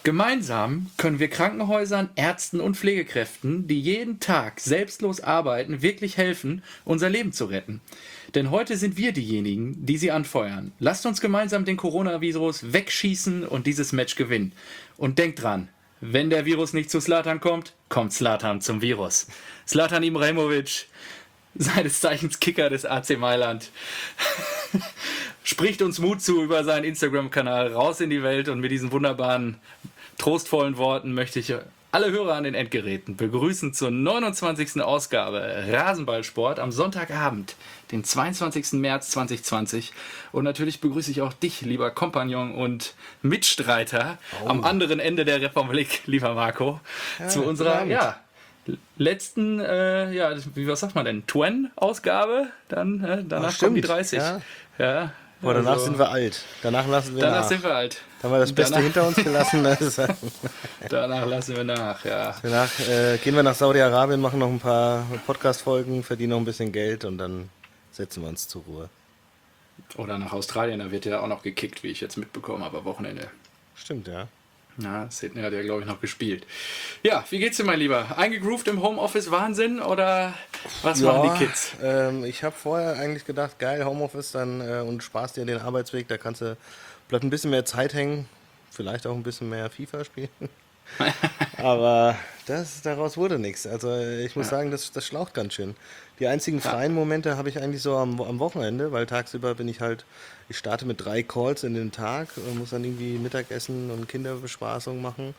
Gemeinsam können wir Krankenhäusern, Ärzten und Pflegekräften, die jeden Tag selbstlos arbeiten, wirklich helfen, unser Leben zu retten. Denn heute sind wir diejenigen, die sie anfeuern. Lasst uns gemeinsam den Coronavirus wegschießen und dieses Match gewinnen. Und denkt dran, wenn der Virus nicht zu Zlatan kommt, kommt Zlatan zum Virus. Zlatan Ibrahimovic, seines Zeichens Kicker des AC Mailand, spricht uns Mut zu über seinen Instagram-Kanal raus in die Welt, und mit diesen wunderbaren, trostvollen Worten möchte ich alle Hörer an den Endgeräten begrüßen zur 29. Ausgabe Rasenballsport am Sonntagabend, den 22. März 2020. Und natürlich begrüße ich auch dich, lieber Kompagnon und Mitstreiter am anderen Ende der Republik, lieber Marco, zu unserer letzten, was sagt man denn, Twen-Ausgabe, dann danach kommen die 30. Ja. Boah, danach sind wir alt. Danach lassen wir Danach nach. sind wir alt. Da haben wir das Beste hinter uns gelassen. Danach lassen wir nach, ja. Danach gehen wir nach Saudi-Arabien, machen noch ein paar Podcast-Folgen, verdienen noch ein bisschen Geld und dann setzen wir uns zur Ruhe. Oder nach Australien, da wird ja auch noch gekickt, wie ich jetzt mitbekommen habe, am Wochenende. Stimmt, ja. Na, Sydney hat ja, glaube ich, noch gespielt. Ja, wie geht's dir, mein Lieber? Eingegroovt im Homeoffice Wahnsinn oder was machen die Kids? Ich habe vorher eigentlich gedacht, geil, Homeoffice dann und sparst dir den Arbeitsweg, da bleibt ein bisschen mehr Zeit hängen, vielleicht auch ein bisschen mehr FIFA spielen. Aber daraus wurde nichts. Also ich muss sagen, das schlaucht ganz schön. Die einzigen freien Momente habe ich eigentlich so am Wochenende, weil tagsüber ich starte mit 3 Calls in den Tag und muss dann irgendwie Mittagessen und Kinderbespaßung machen.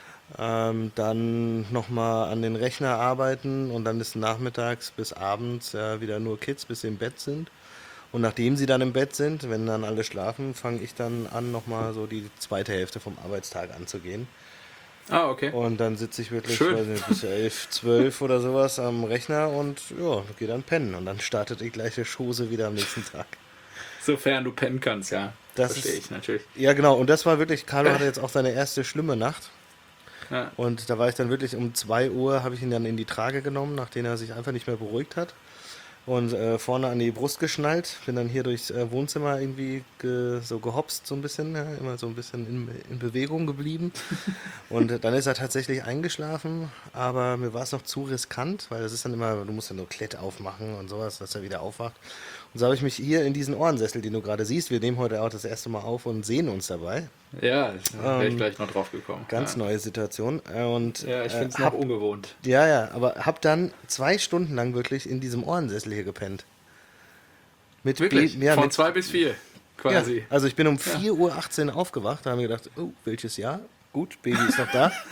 Dann nochmal an den Rechner arbeiten und dann ist nachmittags bis abends wieder nur Kids, bis sie im Bett sind. Und nachdem sie dann im Bett sind, wenn dann alle schlafen, fange ich dann an, nochmal so die zweite Hälfte vom Arbeitstag anzugehen. Ah, okay. Und dann sitze ich wirklich bis 11, 12 oder sowas am Rechner und gehe dann pennen. Und dann startet die gleiche Chose wieder am nächsten Tag. Sofern du pennen kannst, ja. Das verstehe ich natürlich. Ja, genau. Und das war wirklich, Carlo hatte jetzt auch seine erste schlimme Nacht. Ja. Und da war ich dann wirklich um 2 Uhr, habe ich ihn dann in die Trage genommen, nachdem er sich einfach nicht mehr beruhigt hat. Und vorne an die Brust geschnallt, bin dann hier durchs Wohnzimmer irgendwie gehopst so ein bisschen, ja, immer so ein bisschen in Bewegung geblieben. Und dann ist er tatsächlich eingeschlafen, aber mir war es noch zu riskant, weil das ist dann immer, du musst ja nur Klett aufmachen und sowas, dass er wieder aufwacht. Und so habe ich mich hier in diesen Ohrensessel, den du gerade siehst, wir nehmen heute auch das erste Mal auf und sehen uns dabei. Ja, da wäre ich gleich noch drauf gekommen. Ganz neue Situation. Und, ja, ich finde es noch ungewohnt. Ja, aber hab dann 2 Stunden lang wirklich in diesem Ohrensessel hier gepennt. Wirklich? Von 2 bis 4 quasi. Ja, also ich bin um 4:18 Uhr aufgewacht, da haben wir gedacht, oh, welches Jahr? Gut, Baby ist noch da.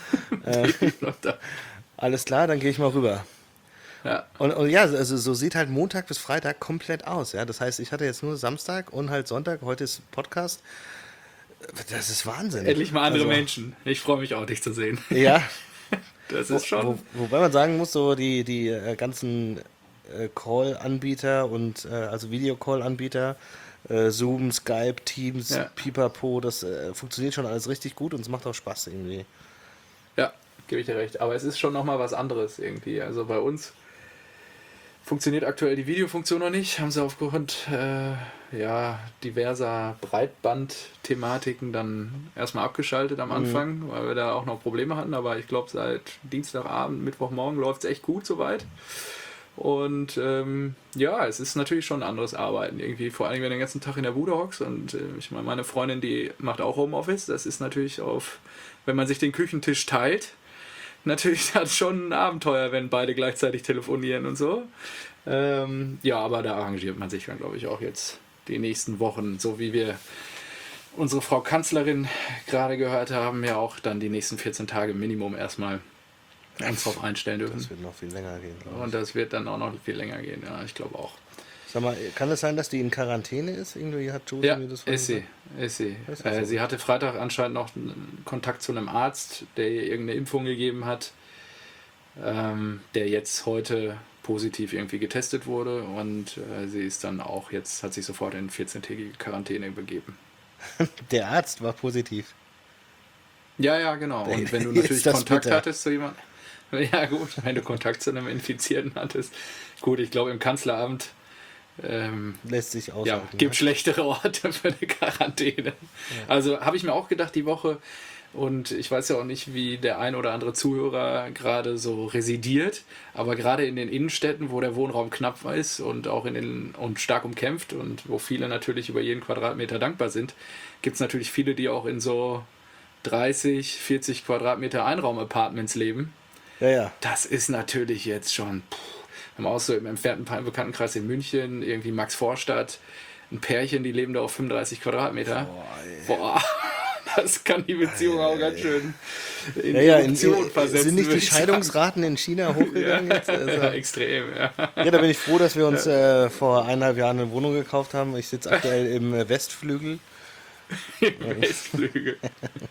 Alles klar, dann gehe ich mal rüber. Ja. Und ja, also so sieht halt Montag bis Freitag komplett aus. Ja? Das heißt, ich hatte jetzt nur Samstag und halt Sonntag, heute ist Podcast. Das ist Wahnsinn. Endlich mal andere Menschen. Ich freue mich auch, dich zu sehen. Ja. Das ist schon. Wobei man sagen muss, so die ganzen Call-Anbieter und also Videocall-Anbieter, Zoom, Skype, Teams, Pipapo, das funktioniert schon alles richtig gut und es macht auch Spaß irgendwie. Ja, gebe ich dir recht. Aber es ist schon nochmal was anderes irgendwie. Also bei uns funktioniert aktuell die Videofunktion noch nicht. Haben sie aufgrund diverser Breitband-Thematiken dann erstmal abgeschaltet am Anfang, weil wir da auch noch Probleme hatten. Aber ich glaube, seit Dienstagabend, Mittwochmorgen läuft es echt gut soweit. Und es ist natürlich schon ein anderes Arbeiten irgendwie. Vor allem, wenn du den ganzen Tag in der Bude hockst. Und ich meine, meine Freundin, die macht auch Homeoffice. Das ist natürlich wenn man sich den Küchentisch teilt, natürlich hat es schon ein Abenteuer, wenn beide gleichzeitig telefonieren und so. Aber da arrangiert man sich dann, glaube ich, auch jetzt die nächsten Wochen, so wie wir unsere Frau Kanzlerin gerade gehört haben, ja auch dann die nächsten 14 Tage Minimum erstmal uns drauf einstellen dürfen. Das wird noch viel länger gehen. Und das wird dann auch noch viel länger gehen, ja, ich glaube auch. Sag mal, kann es sein, dass die in Quarantäne ist? Irgendwie hat Josie mir das ist sie. Sie hatte Freitag anscheinend noch Kontakt zu einem Arzt, der ihr irgendeine Impfung gegeben hat, der jetzt heute positiv irgendwie getestet wurde, und sie ist dann auch jetzt, hat sich sofort in 14-tägige Quarantäne begeben. Der Arzt war positiv. Ja, genau. Und wenn du natürlich Kontakt hattest zu jemandem, ja gut, wenn du Kontakt zu einem Infizierten hattest, gut, ich glaube im Kanzleramt lässt sich aushalten. Gibt schlechtere Orte für eine Quarantäne. Ja. Also habe ich mir auch gedacht die Woche, Und ich weiß ja auch nicht, wie der ein oder andere Zuhörer gerade so residiert, aber gerade in den Innenstädten, wo der Wohnraum knapp ist und auch und stark umkämpft und wo viele natürlich über jeden Quadratmeter dankbar sind, gibt es natürlich viele, die auch in so 30, 40 Quadratmeter Einraum-Apartments leben. Ja, ja. Das ist natürlich jetzt schon, wir haben auch so im entfernten Bekanntenkreis in München, irgendwie Max Vorstadt, ein Pärchen, die leben da auf 35 Quadratmeter. Boah, das kann die Beziehung auch ganz schön in Emotionen versetzen. Sind nicht die Scheidungsraten in China hochgegangen jetzt? Also, ja, extrem, ja. Ja, da bin ich froh, dass wir uns vor 1,5 Jahren eine Wohnung gekauft haben. Ich sitze aktuell im Westflügel. Im Westflügel.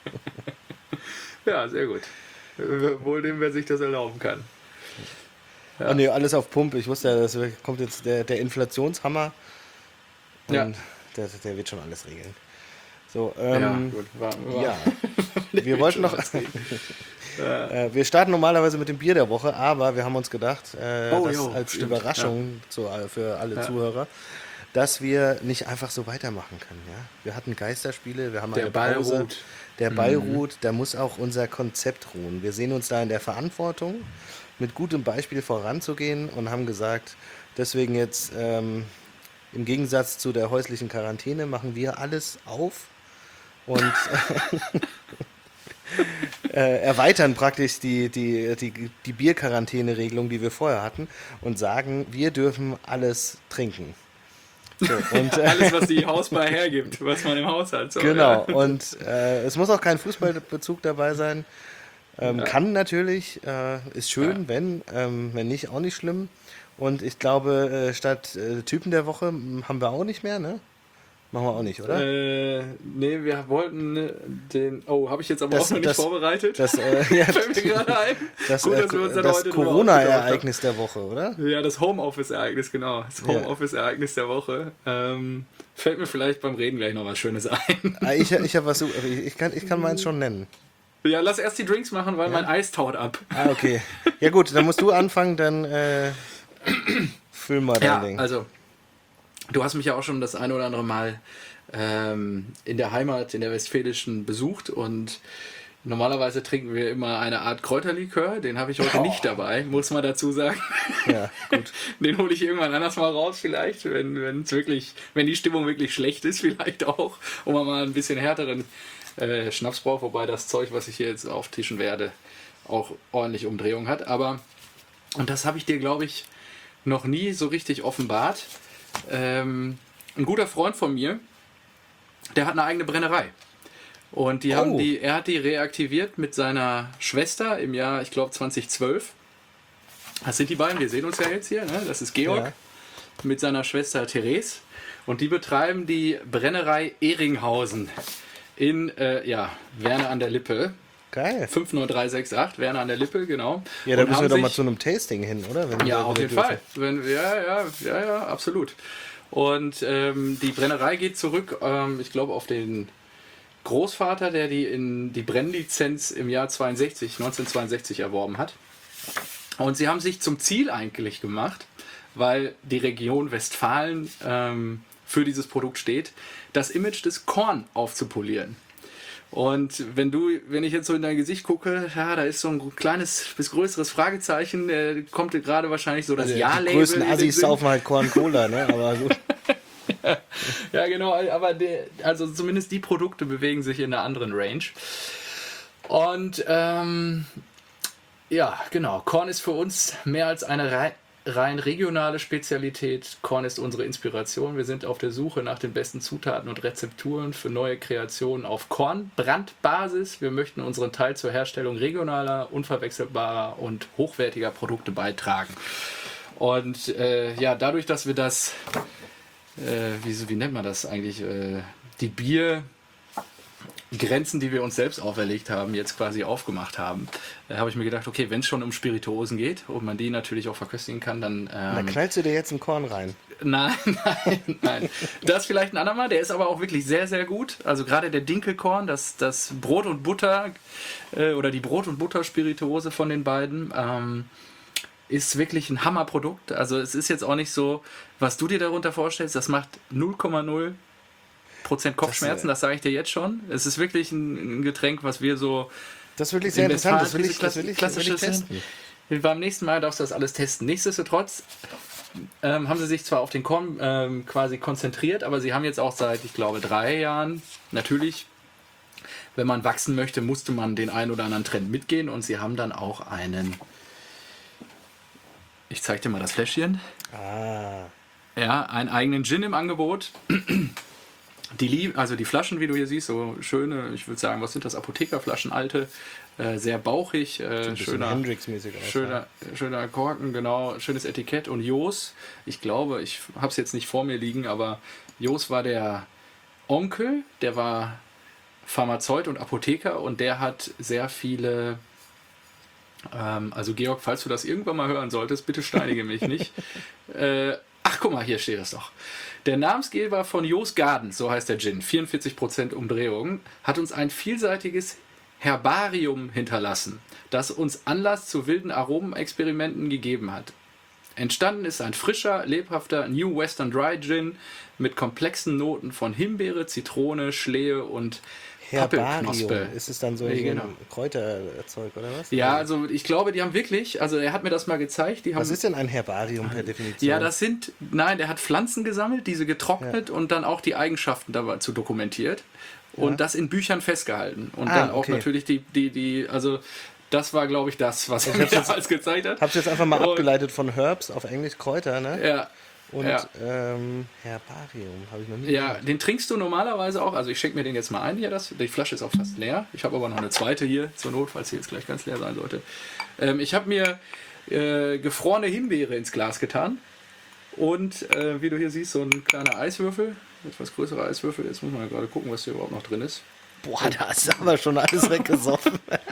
Ja, sehr gut. Wohl dem, wer sich das erlauben kann. Ja. Oh nee, alles auf Pump. Ich wusste ja, das kommt jetzt der Inflationshammer. Und ja. der wird schon alles regeln. So, ja, gut. Ja. Wir wollten noch. Wir starten normalerweise mit dem Bier der Woche, aber wir haben uns gedacht, als stimmt. Überraschung für alle Zuhörer, dass wir nicht einfach so weitermachen können. Ja? Wir hatten Geisterspiele, wir haben eine Pause. Der Ball ruht, da muss auch unser Konzept ruhen. Wir sehen uns da in der Verantwortung, mit gutem Beispiel voranzugehen und haben gesagt, deswegen jetzt im Gegensatz zu der häuslichen Quarantäne machen wir alles auf und erweitern praktisch die Bierquarantäne-Regelung, die wir vorher hatten und sagen, wir dürfen alles trinken. So, und, alles, was die Hausbar hergibt, was man im Haus hat. So, genau, ja. Und es muss auch kein Fußballbezug dabei sein. Kann natürlich, ist schön, wenn nicht, auch nicht schlimm. Und ich glaube, statt Typen der Woche haben wir auch nicht mehr, ne? Machen wir auch nicht, oder? Nee, wir wollten den... Oh, habe ich jetzt aber auch noch nicht vorbereitet? Das fällt mir gerade ein. Das Corona-Ereignis der Woche, oder? Ja, das Homeoffice-Ereignis, genau. Das Homeoffice-Ereignis der Woche. Fällt mir vielleicht beim Reden gleich noch was Schönes ein. Ich habe was... Ich kann meins schon nennen. Ja, lass erst die Drinks machen, weil mein Eis taut ab. Ah, okay. Ja gut, dann musst du anfangen, dann füll mal dein Ding. Also... Du hast mich ja auch schon das eine oder andere Mal in der Heimat, in der Westfälischen besucht und normalerweise trinken wir immer eine Art Kräuterlikör, den habe ich heute nicht dabei, muss man dazu sagen. Ja, gut. Den hole ich irgendwann anders mal raus vielleicht, wenn die Stimmung wirklich schlecht ist vielleicht auch, und man mal ein bisschen härteren Schnaps braucht, wobei das Zeug, was ich hier jetzt auftischen werde, auch ordentlich Umdrehung hat. Und das habe ich dir, glaube ich, noch nie so richtig offenbart. Ein guter Freund von mir, der hat eine eigene Brennerei. Und er hat die reaktiviert mit seiner Schwester im Jahr, ich glaube 2012. Das sind die beiden, wir sehen uns ja jetzt hier, ne? Das ist Georg mit seiner Schwester Therese. Und die betreiben die Brennerei Ehringhausen in Werner an der Lippe. Geil. 50368, Werner an der Lippe, genau. Ja, da müssen wir doch mal zu einem Tasting hin, oder? Auf jeden Fall. Ja, absolut. Und die Brennerei geht zurück, ich glaube, auf den Großvater, der die Brennlizenz im Jahr 1962 erworben hat. Und sie haben sich zum Ziel eigentlich gemacht, weil die Region Westfalen für dieses Produkt steht, das Image des Korn aufzupolieren. Und wenn ich jetzt so in dein Gesicht gucke, ja, da ist so ein kleines bis größeres Fragezeichen, kommt dir gerade wahrscheinlich so das Ja-Label. Die größten Assis saufen halt Korn-Cola, ne? Aber so. Ja, genau, aber also zumindest die Produkte bewegen sich in einer anderen Range. Und genau, Korn ist für uns mehr als eine rein regionale Spezialität. Korn ist unsere Inspiration. Wir sind auf der Suche nach den besten Zutaten und Rezepturen für neue Kreationen auf Kornbrandbasis. Wir möchten unseren Teil zur Herstellung regionaler, unverwechselbarer und hochwertiger Produkte beitragen. Und dadurch, dass wir das, wie nennt man das eigentlich, die Biergrenzen, die wir uns selbst auferlegt haben, jetzt quasi aufgemacht haben, habe ich mir gedacht, okay, wenn es schon um Spirituosen geht und man die natürlich auch verköstigen kann, dann... Da knallst du dir jetzt ein Korn rein. Nein. Das vielleicht ein andermal, der ist aber auch wirklich sehr, sehr gut. Also gerade der Dinkelkorn, das Brot und Butter oder die Brot- und Butter-Spirituose von den beiden ist wirklich ein Hammerprodukt. Also es ist jetzt auch nicht so, was du dir darunter vorstellst, das macht 0,0% 50% Kopfschmerzen, das sage ich dir jetzt schon. Es ist wirklich ein Getränk, was wir so... Das ist wirklich sehr interessant, das will ich klassisches testen. Beim nächsten Mal darfst du das alles testen. Nichtsdestotrotz haben sie sich zwar auf den Korn quasi konzentriert, aber sie haben jetzt auch seit, ich glaube, 3 Jahren, natürlich, wenn man wachsen möchte, musste man den einen oder anderen Trend mitgehen und sie haben dann auch ich zeig dir mal das Fläschchen. Ja, einen eigenen Gin im Angebot. Die Flaschen, wie du hier siehst, so schöne, ich würde sagen, was sind das, Apothekerflaschen, alte, sehr bauchig, schöner Korken, genau, schönes Etikett und Jos, ich glaube, ich habe es jetzt nicht vor mir liegen, aber Jos war der Onkel, der war Pharmazeut und Apotheker und der hat sehr viele, also Georg, falls du das irgendwann mal hören solltest, bitte steinige mich nicht. Ach, guck mal, hier steht es doch. Der Namensgeber von Jos Garden, so heißt der Gin, 44% Umdrehung, hat uns ein vielseitiges Herbarium hinterlassen, das uns Anlass zu wilden Aromenexperimenten gegeben hat. Entstanden ist ein frischer, lebhafter New Western Dry Gin mit komplexen Noten von Himbeere, Zitrone, Schlehe und Pappelknospe. Ist es dann so ein Kräuterzeug oder was? Ja, also ich glaube, die haben wirklich, also er hat mir das mal gezeigt. Was ist denn ein Herbarium per Definition? Ja, der hat Pflanzen gesammelt, diese getrocknet und dann auch die Eigenschaften dazu dokumentiert und das in Büchern festgehalten. Und dann auch natürlich also das war, glaube ich, das, was er mir damals gezeigt hat. Hab's jetzt einfach mal abgeleitet von Herbs, auf Englisch Kräuter, ne? Ja. Und Herbarium habe ich noch nie gehört. Den trinkst du normalerweise auch. Also ich schenke mir den jetzt mal ein hier. Die Flasche ist auch fast leer. Ich habe aber noch eine zweite hier zur Not, falls sie jetzt gleich ganz leer sein sollte. Ich habe mir gefrorene Himbeere ins Glas getan. Und wie du hier siehst, so ein kleiner Eiswürfel. Etwas größerer Eiswürfel. Jetzt muss man ja gerade gucken, was hier überhaupt noch drin ist. Boah, da ist aber schon alles weggesoffen.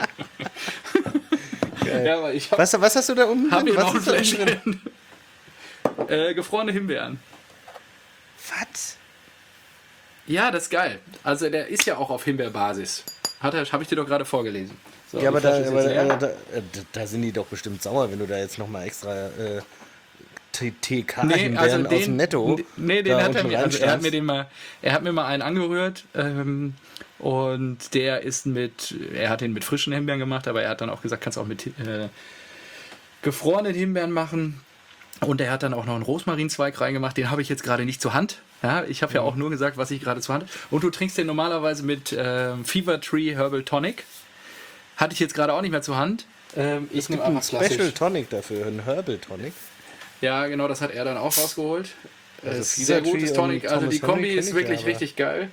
Ja, aber was hast du da unten drin? Was ist da unten drin? Gefrorene Himbeeren. Was? Ja, das ist geil. Also der ist ja auch auf Himbeerbasis. Habe ich dir doch gerade vorgelesen. So, ja, aber da sind die doch bestimmt sauer, wenn du da jetzt nochmal extra TK-Himbeeren aus dem Netto. Nee, den hat er hat mir mal einen angerührt und er hat den mit frischen Himbeeren gemacht, aber er hat dann auch gesagt, kannst auch mit gefrorenen Himbeeren machen. Und er hat dann auch noch einen Rosmarinzweig reingemacht, den habe ich jetzt gerade nicht zur Hand. Ja, ich habe ja auch nur gesagt, was ich gerade zur Hand habe. Und du trinkst den normalerweise mit Fever Tree Herbal Tonic. Hatte ich jetzt gerade auch nicht mehr zur Hand. Ich nehme einen Special Tonic dafür, einen Herbal Tonic. Ja, genau, das hat er dann auch rausgeholt. Also sehr gutes Tonic, also die Kombi ist wirklich richtig geil.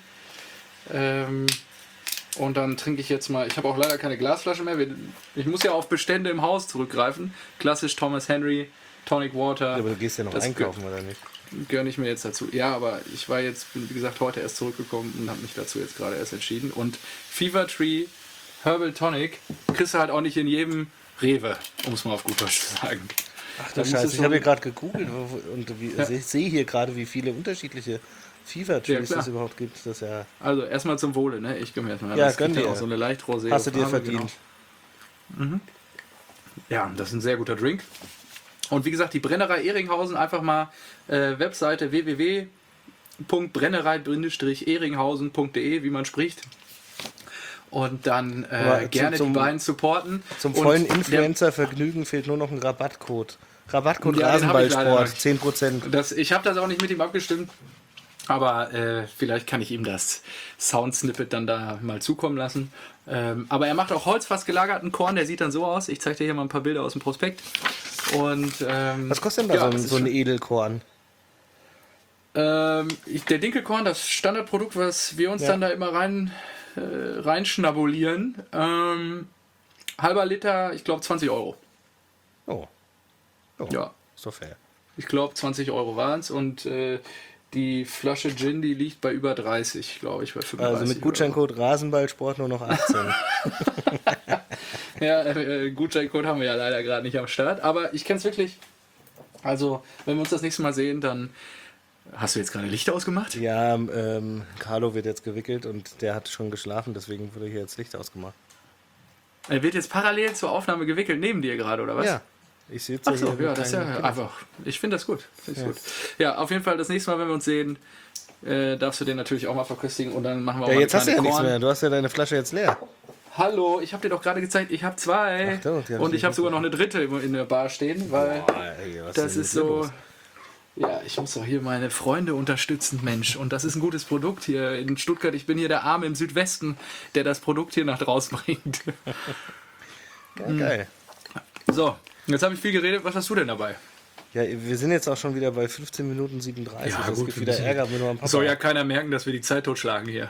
Und dann trinke ich jetzt mal, ich habe auch leider keine Glasflasche mehr. Ich muss ja auf Bestände im Haus zurückgreifen. Klassisch Thomas Henry. Tonic Water. Ja, aber du gehst ja noch einkaufen, oder nicht? Gönne ich mir jetzt dazu. Ja, aber ich war jetzt, wie gesagt, heute erst zurückgekommen und habe mich dazu jetzt gerade erst entschieden. Und Fever Tree Herbal Tonic kriegst du halt auch nicht in jedem Rewe, um es mal auf gut Deutsch zu sagen. Ach du Scheiße, ich habe hier gerade gegoogelt und ich sehe hier gerade, wie viele unterschiedliche Fever Trees es überhaupt gibt. Das also erstmal zum Wohle, ne? Ich gönne mir erstmal. Ja, gönn dir. Auch so eine leicht rosé. Hast du dir verdient. Genau. Mhm. Ja, das ist ein sehr guter Drink. Und wie gesagt, die Brennerei Ehringhausen, einfach mal Webseite www.brennerei-ehringhausen.de, wie man spricht. Und dann gerne die beiden supporten. Zum vollen Influencer-Vergnügen fehlt nur noch ein Rabattcode. Rabattcode Rasenballsport, 10%. Ich habe das auch nicht mit ihm abgestimmt. Aber vielleicht kann ich ihm das Soundsnippet dann da mal zukommen lassen. Aber er macht auch holzfass gelagerten Korn, der sieht dann so aus. Ich zeige dir hier mal ein paar Bilder aus dem Prospekt. Und, was kostet denn da so ein Edelkorn? Der Dinkelkorn, das Standardprodukt, was wir uns dann da immer reinschnabulieren. Halber Liter, ich glaube 20 Euro. Oh. Ja. Ist doch fair. Ich glaube 20 Euro waren es und die Flasche Gin, die liegt bei über 30, glaube ich, bei 35. Also mit Gutscheincode Rasenballsport nur noch 18. Ja, Gutscheincode haben wir ja leider gerade nicht am Start, aber ich kenne es wirklich. Also, wenn wir uns das nächste Mal sehen, dann... Hast du jetzt gerade Licht ausgemacht? Ja, Carlo wird jetzt gewickelt und der hat schon geschlafen, deswegen wurde hier jetzt Licht ausgemacht. Er wird jetzt parallel zur Aufnahme gewickelt neben dir gerade, oder was? Ja. Ich sitze hier. Ja, das ist ja einfach. Ich finde das gut. Ja, auf jeden Fall das nächste Mal, wenn wir uns sehen, darfst du den natürlich auch mal verköstigen und dann machen wir auch Ja, mal jetzt hast du ja eine nichts Korn. mehr. Du hast ja deine Flasche jetzt leer. Hallo, ich habe dir doch gerade gezeigt, ich habe 2. Ach so, die hab und ich ich habe nicht sogar noch eine dritte in der Bar stehen, weil Ey, was das denn ist mit dir so... los? Ja, ich muss doch hier meine Freunde unterstützen, Mensch. Und das ist ein gutes Produkt hier in Stuttgart. Ich bin hier der Arme im Südwesten, der das Produkt hier nach draußen bringt. Ja, geil. So, jetzt habe ich viel geredet. Was hast du denn dabei? Ja, wir sind jetzt auch schon wieder bei 15 Minuten 37. Ja, Das gut, gibt wir wieder müssen- Ärger mit meinem Papa. Soll ja keiner merken, dass wir die Zeit totschlagen hier.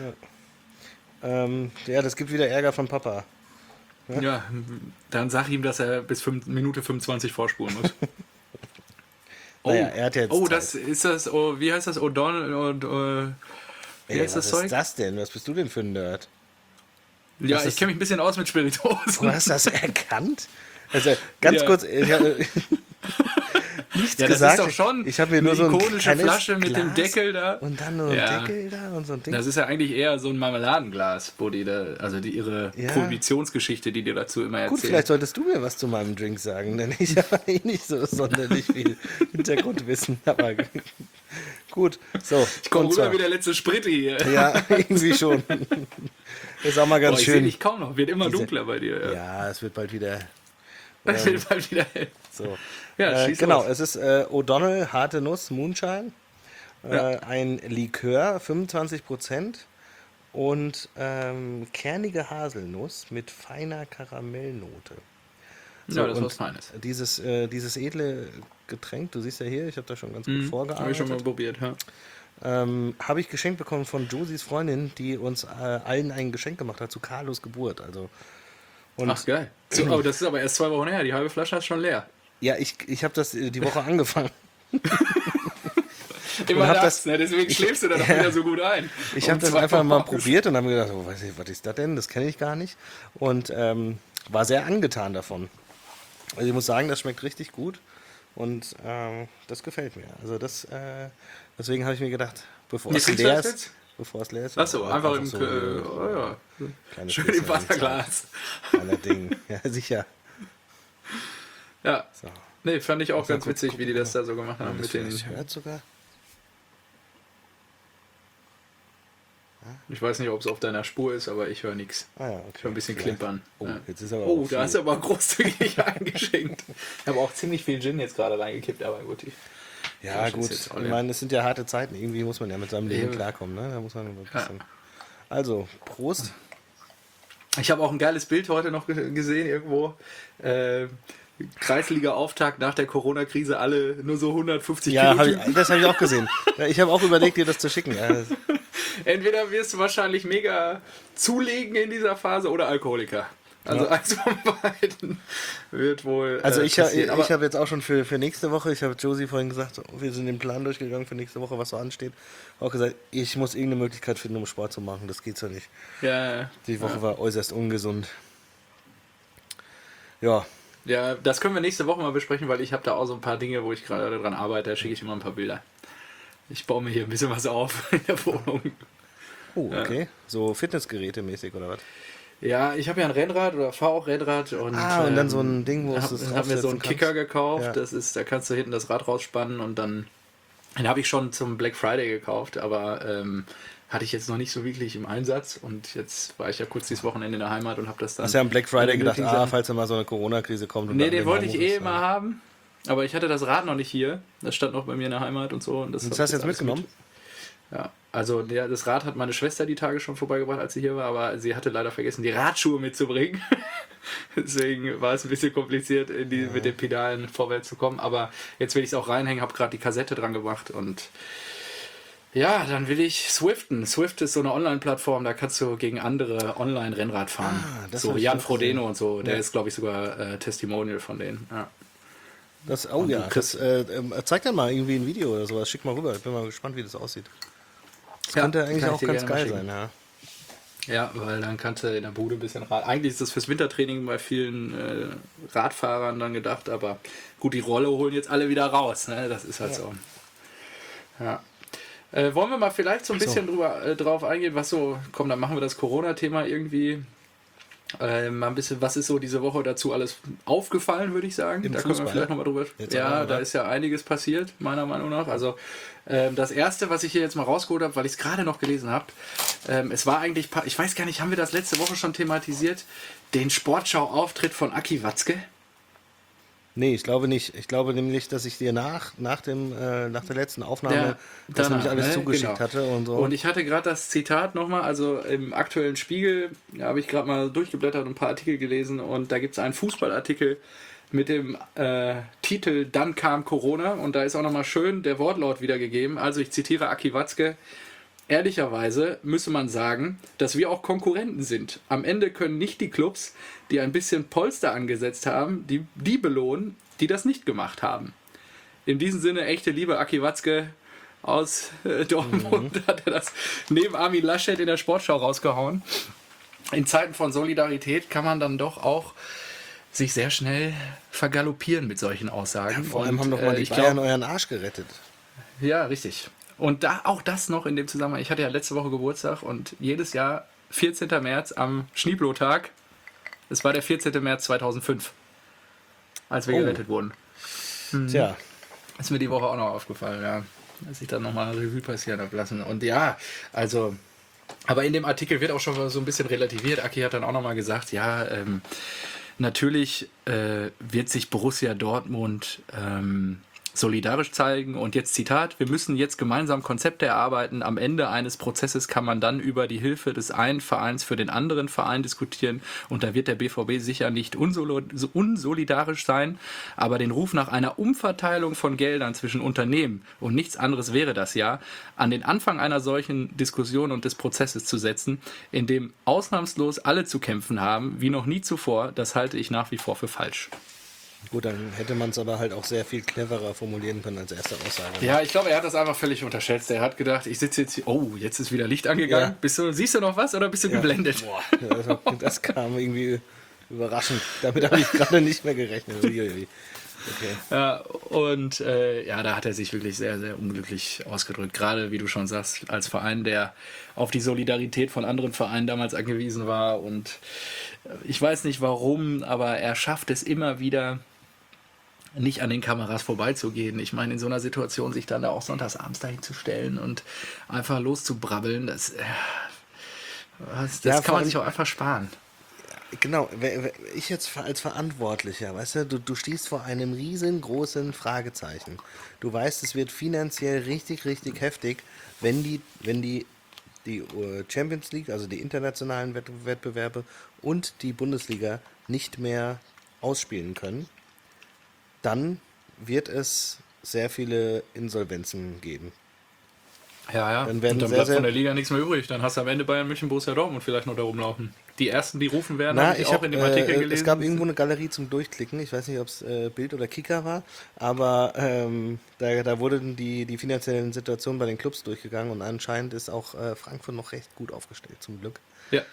Ja, das gibt wieder Ärger von Papa. Ja, dann sag ihm, dass er bis Minute 25 vorspulen muss. Naja, er hat jetzt oh, Zeit. das ist das, oh, wie heißt das? O'Donnell und wie Ey, heißt was das Zeug? ist das denn? Was bist du denn für ein Nerd? Ja, was ich ist- kenne mich ein bisschen aus mit Spirituosen. Du hast das erkannt? Also, ganz Ja. kurz, ich habe nichts Ja, das gesagt. ist doch schon ich habe mir nur eine so ein ikonische kleines Flasche mit dem Glas Deckel da. und dann nur ein Ja. Deckel da und so ein Ding. Das ist ja eigentlich eher so ein Marmeladenglas, wo die da, also ihre Ja. Prohibitionsgeschichte, die dir dazu immer Gut, erzählen. vielleicht solltest du mir was zu meinem Drink sagen, denn ich habe eh nicht so sonderlich viel Hintergrundwissen. Aber gut, so. Ich komme und rüber zwar- wie der letzte Spritti hier. Ja, irgendwie schon. Ist auch mal Boah, ganz ich sehe schön. dich kaum noch, wird immer dunkler bei dir. Ja. Ja, es wird bald wieder. Das wird bald wieder hell. So. Ja, schieß Genau, los. es ist O'Donnell Harte Nuss Moonshine. Ja. Ein Likör, 25% und kernige Haselnuss mit feiner Karamellnote. Ja, das ist und was Feines. dieses edle Getränk, du siehst ja hier, ich habe da schon ganz gut Habe ich vorgearbeitet. schon mal probiert, ja. Habe ich geschenkt bekommen von Josies Freundin, die uns allen ein Geschenk gemacht hat zu Carlos Geburt. Also, und Ach, geil. So, aber das ist aber erst 2 Wochen her. Die halbe Flasche ist schon leer. ja, ich habe das die Woche angefangen. Immer hab das, ne? Deswegen schläfst du da doch Ja. wieder so gut ein. Ich habe das 2 einfach mal Wochen. probiert und habe mir gedacht, oh, was ist das denn? Das kenne ich gar nicht. Und war sehr angetan davon. Also ich muss sagen, das schmeckt richtig gut und das gefällt mir. Also deswegen habe ich mir gedacht, bevor Wie es trinkst du leer das ist, jetzt? bevor es leer ist, Achso, einfach im so, oh, ja. kleines Schön bisschen im Wasserglas. kleiner Ding. Ja, sicher. Ja. So. Nee, fand ich auch ganz guck, witzig, guck, wie die guck das da so gemacht haben. Man Mit das den, vielleicht hört sogar. ich weiß nicht, ob es auf deiner Spur ist, aber ich höre nichts. Ah ja, okay. Ich höre ein bisschen Vielleicht. klimpern. Oh, Ja. jetzt ist aber Oh, auch da hast viel. du aber großzügig eingeschenkt. Ich habe auch ziemlich viel Gin jetzt gerade reingekippt, aber gut. Ja, Flasche gut. ist jetzt auch Ich leer. meine, es sind ja harte Zeiten. Irgendwie muss man ja mit seinem Leben Ja. klarkommen. Ne? Da muss man ein Ja. bisschen. Also, Prost. Ich habe auch ein geiles Bild heute noch gesehen irgendwo. Kreisliga-Auftakt nach der Corona-Krise, alle nur so 150 Ja, Kilo. das habe ich auch gesehen. Ja, ich habe auch überlegt, dir das zu schicken. Ja, Entweder wirst du wahrscheinlich mega zulegen in dieser Phase oder Alkoholiker. Also Ja. eins von beiden wird wohl. also ich passieren. Aber habe jetzt auch schon für nächste Woche, ich habe Josie vorhin gesagt, wir sind den Plan durchgegangen für nächste Woche, was so ansteht. Auch gesagt, ich muss irgendeine Möglichkeit finden, um Sport zu machen. Das geht so nicht. ja, Die Woche war äußerst ungesund. Ja, ja, das können wir nächste Woche mal besprechen, weil ich habe da auch so ein paar Dinge, wo ich gerade dran arbeite. Da schicke ich immer ein paar Bilder. Ich baue mir hier ein bisschen was auf in der Wohnung. oh, okay. So Fitnessgeräte mäßig oder was? Ja, ich habe ja ein Rennrad oder fahre auch Rennrad und, Und dann so ein Ding, wo es das hab mir so einen draufsetzen Kicker kannst. gekauft. Ja. Das ist, da kannst du hinten das Rad rausspannen und dann den habe ich schon zum Black Friday gekauft, aber hatte ich jetzt noch nicht so wirklich im Einsatz und jetzt war ich ja kurz dieses Wochenende in der Heimat und habe das dann. Hast ja am Black Friday gedacht, nötigen Sachen- falls da mal so eine Corona-Krise kommt. Und Nee, dann den wollte ich Hamburg ist, immer haben, aber ich hatte das Rad noch nicht hier. Das stand noch bei mir in der Heimat und so. Und das Und das hab hast du jetzt alles mitgenommen? Ja, also das Rad hat meine Schwester die Tage schon vorbeigebracht, als sie hier war, aber sie hatte leider vergessen, die Radschuhe mitzubringen. Deswegen war es ein bisschen kompliziert, mit den Pedalen vorwärts zu kommen. Aber jetzt will ich es auch reinhängen, habe gerade die Kassette dran gemacht und ja, dann will ich Swiften. Swift ist so eine Online-Plattform, da kannst du gegen andere Online-Rennrad fahren. das So hab ich Jan auch Frodeno und so, der Ja. ist, glaube ich, sogar Testimonial von denen. Ja. Oh ja, du kriegst- zeig dann mal irgendwie ein Video oder sowas. Schick mal rüber. Ich bin mal gespannt, wie das aussieht. Das Ja, könnte eigentlich kann ich auch dir ganz gerne mal geil schicken. sein, ja. Ja, weil dann kannst du in der Bude ein bisschen Rad. Eigentlich ist das fürs Wintertraining bei vielen Radfahrern dann gedacht, aber gut, die Rolle holen jetzt alle wieder raus. Ne? Das ist halt so. Ja. Wollen wir mal vielleicht so ein bisschen drauf eingehen, was so, komm, dann machen wir das Corona-Thema irgendwie Mal ein bisschen, was ist so diese Woche dazu alles aufgefallen, würde ich sagen. Im Da Fußball? können wir vielleicht nochmal drüber Jetzt Ja, aber, da oder? ist ja einiges passiert, meiner Meinung nach. Also das Erste, was ich hier jetzt mal rausgeholt habe, weil ich es gerade noch gelesen habe, es war eigentlich, ich weiß gar nicht, haben wir das letzte Woche schon thematisiert, den Sportschau-Auftritt von Aki Watzke? Nee, ich glaube nicht. Ich glaube nämlich, dass ich dir nach der letzten Aufnahme das nämlich danach, alles ne? zugeschickt Genau. hatte und so. Und ich hatte gerade das Zitat nochmal, also im aktuellen Spiegel, da habe ich gerade mal durchgeblättert und ein paar Artikel gelesen und da gibt es einen Fußballartikel mit dem Titel Dann kam Corona und da ist auch nochmal schön der Wortlaut wiedergegeben. Also ich zitiere Aki Watzke: Ehrlicherweise müsse man sagen, dass wir auch Konkurrenten sind. Am Ende können nicht die Clubs, die ein bisschen Polster angesetzt haben, die belohnen, die das nicht gemacht haben. In diesem Sinne, echte Liebe, Aki Watzke aus Dortmund hat er das neben Armin Laschet in der Sportschau rausgehauen. In Zeiten von Solidarität kann man dann doch auch sich sehr schnell vergaloppieren mit solchen Aussagen. Vor allem Und, haben doch mal die ich Bayern glaub, euren Arsch gerettet. Ja, richtig. Und da auch das noch in dem Zusammenhang. Ich hatte ja letzte Woche Geburtstag und jedes Jahr 14. März am Schneeblottag. Es war der 14. März 2005, als wir gerettet wurden. Tja, Ist mir die Woche auch noch aufgefallen, ja. Dass ich dann nochmal Revue passieren habe lassen. Und ja, also, aber in dem Artikel wird auch schon so ein bisschen relativiert. Aki hat dann auch nochmal gesagt, ja, natürlich wird sich Borussia Dortmund solidarisch zeigen. Und jetzt Zitat: Wir müssen jetzt gemeinsam Konzepte erarbeiten. Am Ende eines Prozesses kann man dann über die Hilfe des einen Vereins für den anderen Verein diskutieren. Und da wird der BVB sicher nicht unsolidarisch sein. Aber den Ruf nach einer Umverteilung von Geldern zwischen Unternehmen, und nichts anderes wäre das ja, an den Anfang einer solchen Diskussion und des Prozesses zu setzen, in dem ausnahmslos alle zu kämpfen haben, wie noch nie zuvor, das halte ich nach wie vor für falsch. gut, dann hätte man es aber halt auch sehr viel cleverer formulieren können als erste Aussage. Ja, ich glaube, er hat das einfach völlig unterschätzt. Er hat gedacht, ich sitze jetzt hier, oh, jetzt ist wieder Licht angegangen. Ja. Siehst du noch was oder bist du geblendet? Boah, das kam irgendwie überraschend. Damit habe ich gerade nicht mehr gerechnet. Uiuiui. Okay. Ja, und ja, da hat er sich wirklich sehr, sehr unglücklich ausgedrückt. Gerade, wie du schon sagst, als Verein, der auf die Solidarität von anderen Vereinen damals angewiesen war. Und ich weiß nicht warum, aber er schafft es immer wieder, nicht an den Kameras vorbeizugehen. Ich meine, in so einer Situation sich dann da auch sonntagsabends dahin zu stellen und einfach loszubrabbeln, das Ja, kann man sich auch einfach sparen. Genau, ich jetzt als Verantwortlicher, weißt du, stehst vor einem riesengroßen Fragezeichen. Du weißt, es wird finanziell richtig, richtig heftig, wenn die Champions League, also die internationalen Wettbewerbe und die Bundesliga nicht mehr ausspielen können. Dann wird es sehr viele Insolvenzen geben. Ja. Dann werden und dann sehr, bleibt sehr- von der Liga nichts mehr übrig. Dann hast du am Ende Bayern München, Borussia Dortmund vielleicht noch da rumlaufen. Die ersten, die rufen werden, habe ich auch in dem Artikel gelesen. Es gab irgendwo eine Galerie zum Durchklicken. Ich weiß nicht, ob es Bild oder Kicker war, aber da wurden die finanziellen Situationen bei den Clubs durchgegangen und anscheinend ist auch Frankfurt noch recht gut aufgestellt, zum Glück. Ja.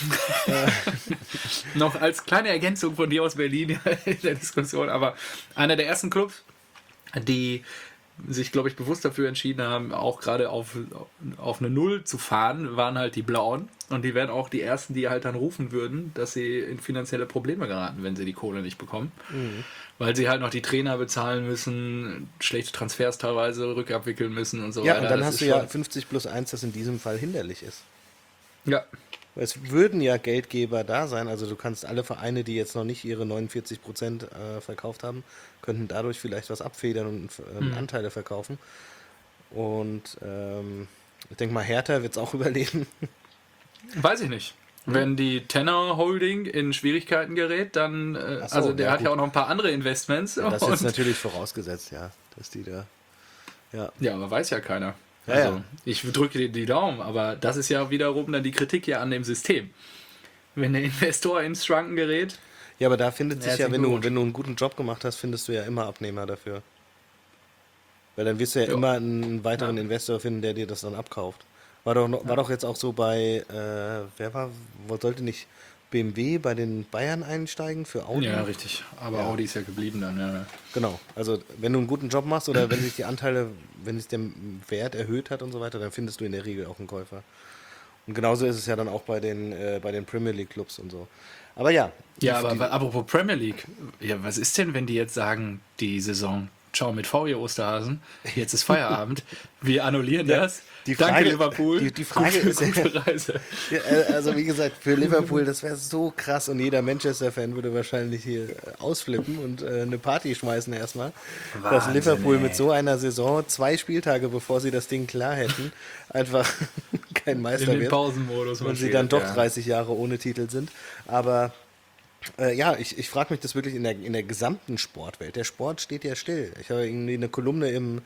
Noch als kleine Ergänzung von dir aus Berlin in der Diskussion, aber einer der ersten Clubs, die sich, glaube ich, bewusst dafür entschieden haben, auch gerade auf eine Null zu fahren, waren halt die Blauen. Und die wären auch die Ersten, die halt dann rufen würden, dass sie in finanzielle Probleme geraten, wenn sie die Kohle nicht bekommen. Weil sie halt noch die Trainer bezahlen müssen, schlechte Transfers teilweise rückabwickeln müssen und so Ja, weiter. und dann Das hast ist du ja schon- 50+1, das in diesem Fall hinderlich ist. Ja, Es würden ja Geldgeber da sein, also du kannst alle Vereine, die jetzt noch nicht ihre 49% verkauft haben, könnten dadurch vielleicht was abfedern und Anteile verkaufen. Und ich denke mal, Hertha wird es auch überleben. weiß ich nicht. Wenn die Tenor Holding in Schwierigkeiten gerät, dann, Ach so, also der ja, hat ja gut. auch noch ein paar andere Investments. Das ist und, natürlich vorausgesetzt, ja, dass die da. Ja. ja, aber weiß ja keiner. Ja, Also, ja. ich drücke dir die Daumen, aber das ist ja wiederum dann die Kritik ja an dem System. Wenn der Investor ins Schwanken gerät, Ja, aber da findet sich ja, Herzlichen wenn du Glückwunsch. einen guten Job gemacht hast, findest du ja immer Abnehmer dafür. Weil dann wirst du ja Ja. immer einen weiteren Ja. Investor finden, der dir das dann abkauft. War doch jetzt auch so bei, sollte nicht BMW bei den Bayern einsteigen für Audi? ja, richtig. Aber Ja. Audi ist ja geblieben dann, ja. Genau, also wenn du einen guten Job machst oder wenn sich die Anteile, wenn sich der Wert erhöht hat und so weiter, dann findest du in der Regel auch einen Käufer. Und genauso ist es ja dann auch bei den Premier League Clubs und so. Aber ja. Ja, aber apropos Premier League, ja, was ist denn, wenn die jetzt sagen, die Saison, ciao mit V, ihr Osterhasen, jetzt ist Feierabend, wir annullieren das. Die Frage, Danke, Liverpool. Die Frage ist gute Reise. Ja, also wie gesagt, für Liverpool, das wäre so krass und jeder Manchester-Fan würde wahrscheinlich hier ausflippen und eine Party schmeißen erstmal. Dass Liverpool mit so einer Saison 2 Spieltage, bevor sie das Ding klar hätten, einfach kein Meister In den wird. Pausenmodus. Und sie dann doch 30 Jahre ohne Titel sind. Aber ja, ich frage mich das wirklich in der gesamten Sportwelt. Der Sport steht ja still. Ich habe irgendwie eine Kolumne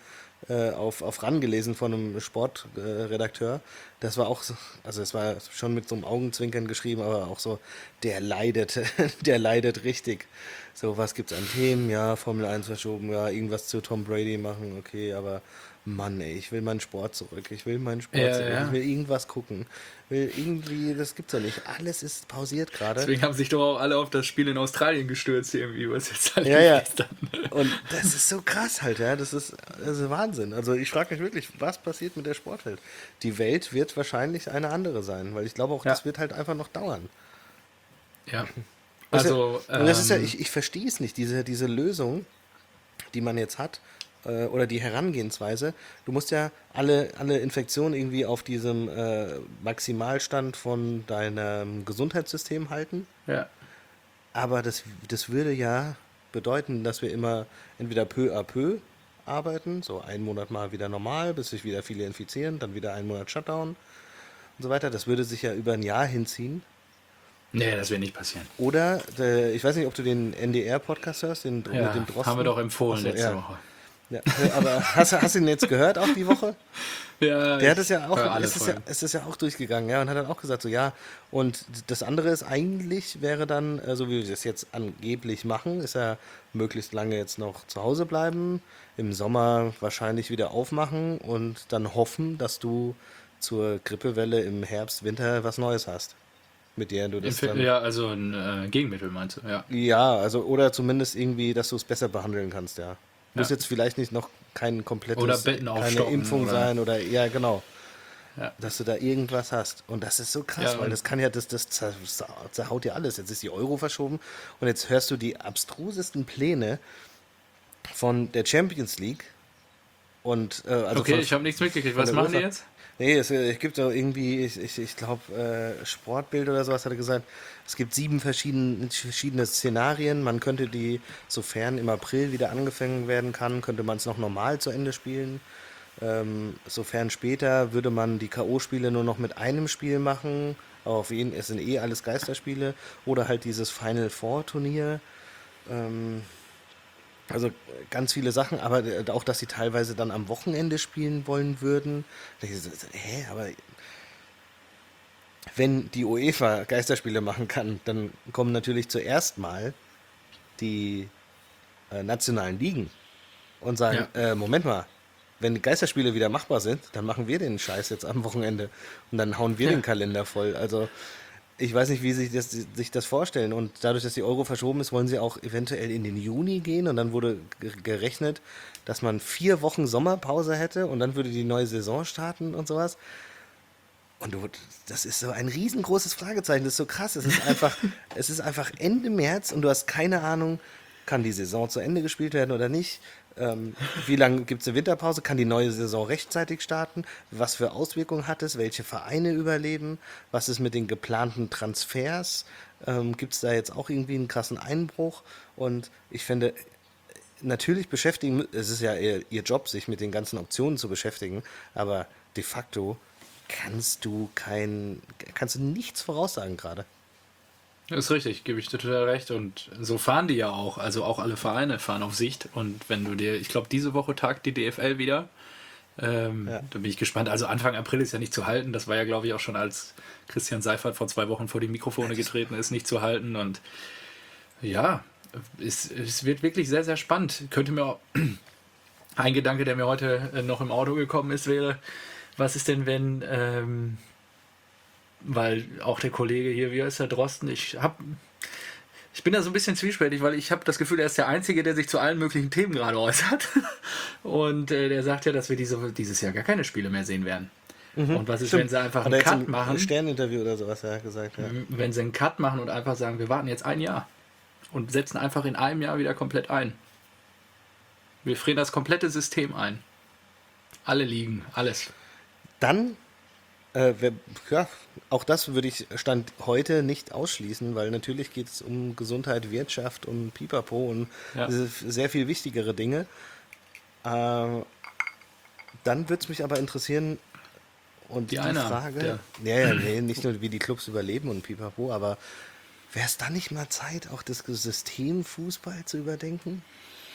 auf RAN gelesen von einem Sportredakteur. Das war auch so, also es war schon mit so einem Augenzwinkern geschrieben, aber auch so, der leidet, der leidet richtig. So, was gibt's an Themen? Ja, Formel 1 verschoben, ja, irgendwas zu Tom Brady machen, okay, aber Mann, ey, ich will meinen Sport zurück. Ich will meinen Sport zurück. Ja. Ich will irgendwas gucken. Das gibt's doch nicht. Alles ist pausiert gerade. Deswegen haben sich doch auch alle auf das Spiel in Australien gestürzt irgendwie, was jetzt halt Ja. Und das ist so krass halt, ja. Das ist Wahnsinn. Also ich frage mich wirklich, was passiert mit der Sportwelt? Die Welt wird wahrscheinlich eine andere sein, weil ich glaube auch, das wird halt einfach noch dauern. Ja. Also, und das ist ja, ich verstehe es nicht, diese Lösung, die man jetzt hat, oder die Herangehensweise, du musst ja alle Infektionen irgendwie auf diesem Maximalstand von deinem Gesundheitssystem halten. Ja. Aber das würde ja bedeuten, dass wir immer entweder peu à peu arbeiten, so einen Monat mal wieder normal, bis sich wieder viele infizieren, dann wieder einen Monat Shutdown und so weiter. Das würde sich ja über ein Jahr hinziehen. Nee, das wird nicht passieren. Oder, ich weiß nicht, ob du den NDR-Podcast hörst, mit dem Drosten. Haben wir doch empfohlen letzte Woche. Ja, aber hast du ihn jetzt gehört, auch die Woche? Ja, Der hat es ja auch, es ist ja auch durchgegangen, ja, und hat dann auch gesagt, so ja, und das andere ist eigentlich, wäre dann, so wie wir das jetzt angeblich machen, ist ja möglichst lange jetzt noch zu Hause bleiben, im Sommer wahrscheinlich wieder aufmachen und dann hoffen, dass du zur Grippewelle im Herbst, Winter was Neues hast. Mit der du das dann... Ja, also ein Gegenmittel meinst du, ja. Ja, also, oder zumindest irgendwie, dass du es besser behandeln kannst, ja. Muss jetzt vielleicht nicht noch kein komplettes, oder Betten keine Impfung oder sein oder, ja, genau. Ja. Dass du da irgendwas hast. Und das ist so krass, Ja, weil das kann ja, das zerhaut ja alles. Jetzt ist die Euro verschoben und jetzt hörst du die abstrusesten Pläne von der Champions League. Und, also okay, ich habe nichts mitgekriegt. Was machen die jetzt? Nee, es gibt so irgendwie, ich glaube, Sportbild oder sowas hat er gesagt, es gibt 7 verschiedene Szenarien. Man könnte die, sofern im April wieder angefangen werden kann, könnte man es noch normal zu Ende spielen. Sofern später würde man die K.O.-Spiele nur noch mit einem Spiel machen. Aber auf jeden es sind alles Geisterspiele. Oder halt dieses Final Four Turnier. Also ganz viele Sachen, aber auch, dass sie teilweise dann am Wochenende spielen wollen würden. Aber wenn die UEFA Geisterspiele machen kann, dann kommen natürlich zuerst mal die nationalen Ligen und sagen, Moment mal, wenn die Geisterspiele wieder machbar sind, dann machen wir den Scheiß jetzt am Wochenende und dann hauen wir den Kalender voll. Also ich weiß nicht, wie sich das vorstellen. Und dadurch, dass die Euro verschoben ist, wollen sie auch eventuell in den Juni gehen. Und dann wurde gerechnet, dass man 4 Wochen Sommerpause hätte und dann würde die neue Saison starten und sowas. Und das ist so ein riesengroßes Fragezeichen. Das ist so krass. Es ist einfach Ende März und du hast keine Ahnung, kann die Saison zu Ende gespielt werden oder nicht. Wie lange gibt es eine Winterpause? Kann die neue Saison rechtzeitig starten? Was für Auswirkungen hat es? Welche Vereine überleben? Was ist mit den geplanten Transfers? Gibt es da jetzt auch irgendwie einen krassen Einbruch? Und ich finde, natürlich es ist ja ihr Job, sich mit den ganzen Optionen zu beschäftigen, aber de facto kannst du nichts voraussagen gerade. Das ist richtig, gebe ich dir total recht. Und so fahren die ja auch. Also auch alle Vereine fahren auf Sicht. Und wenn du dir, ich glaube, diese Woche tagt die DFL wieder. Da bin ich gespannt. Also Anfang April ist ja nicht zu halten. Das war ja, glaube ich, auch schon, als Christian Seifert vor 2 Wochen vor die Mikrofone getreten ist, nicht zu halten. Und ja, es wird wirklich sehr, sehr spannend. Könnte mir auch ein Gedanke, der mir heute noch im Auto gekommen ist, wäre, was ist denn, wenn... weil auch der Kollege hier, wie heißt der, Drosten, ich bin da so ein bisschen zwiespältig, weil ich habe das Gefühl, er ist der Einzige, der sich zu allen möglichen Themen gerade äußert. Und der sagt ja, dass wir dieses Jahr gar keine Spiele mehr sehen werden. Und was ist, wenn sie einfach Hat einen er jetzt Cut im machen? Sterninterview oder sowas gesagt, ja. Wenn sie einen Cut machen und einfach sagen, wir warten jetzt ein Jahr und setzen einfach in einem Jahr wieder komplett ein. Wir frieren das komplette System ein. Alle Ligen, alles. Dann, ja, auch das würde ich Stand heute nicht ausschließen, weil natürlich geht es um Gesundheit, Wirtschaft und Pipapo und Ja. sehr viel wichtigere Dinge. Dann würde es mich aber interessieren, und Die die Einnahmen, Frage, nee, nicht nur wie die Clubs überleben und Pipapo, aber wäre es dann nicht mal Zeit, auch das System Fußball zu überdenken?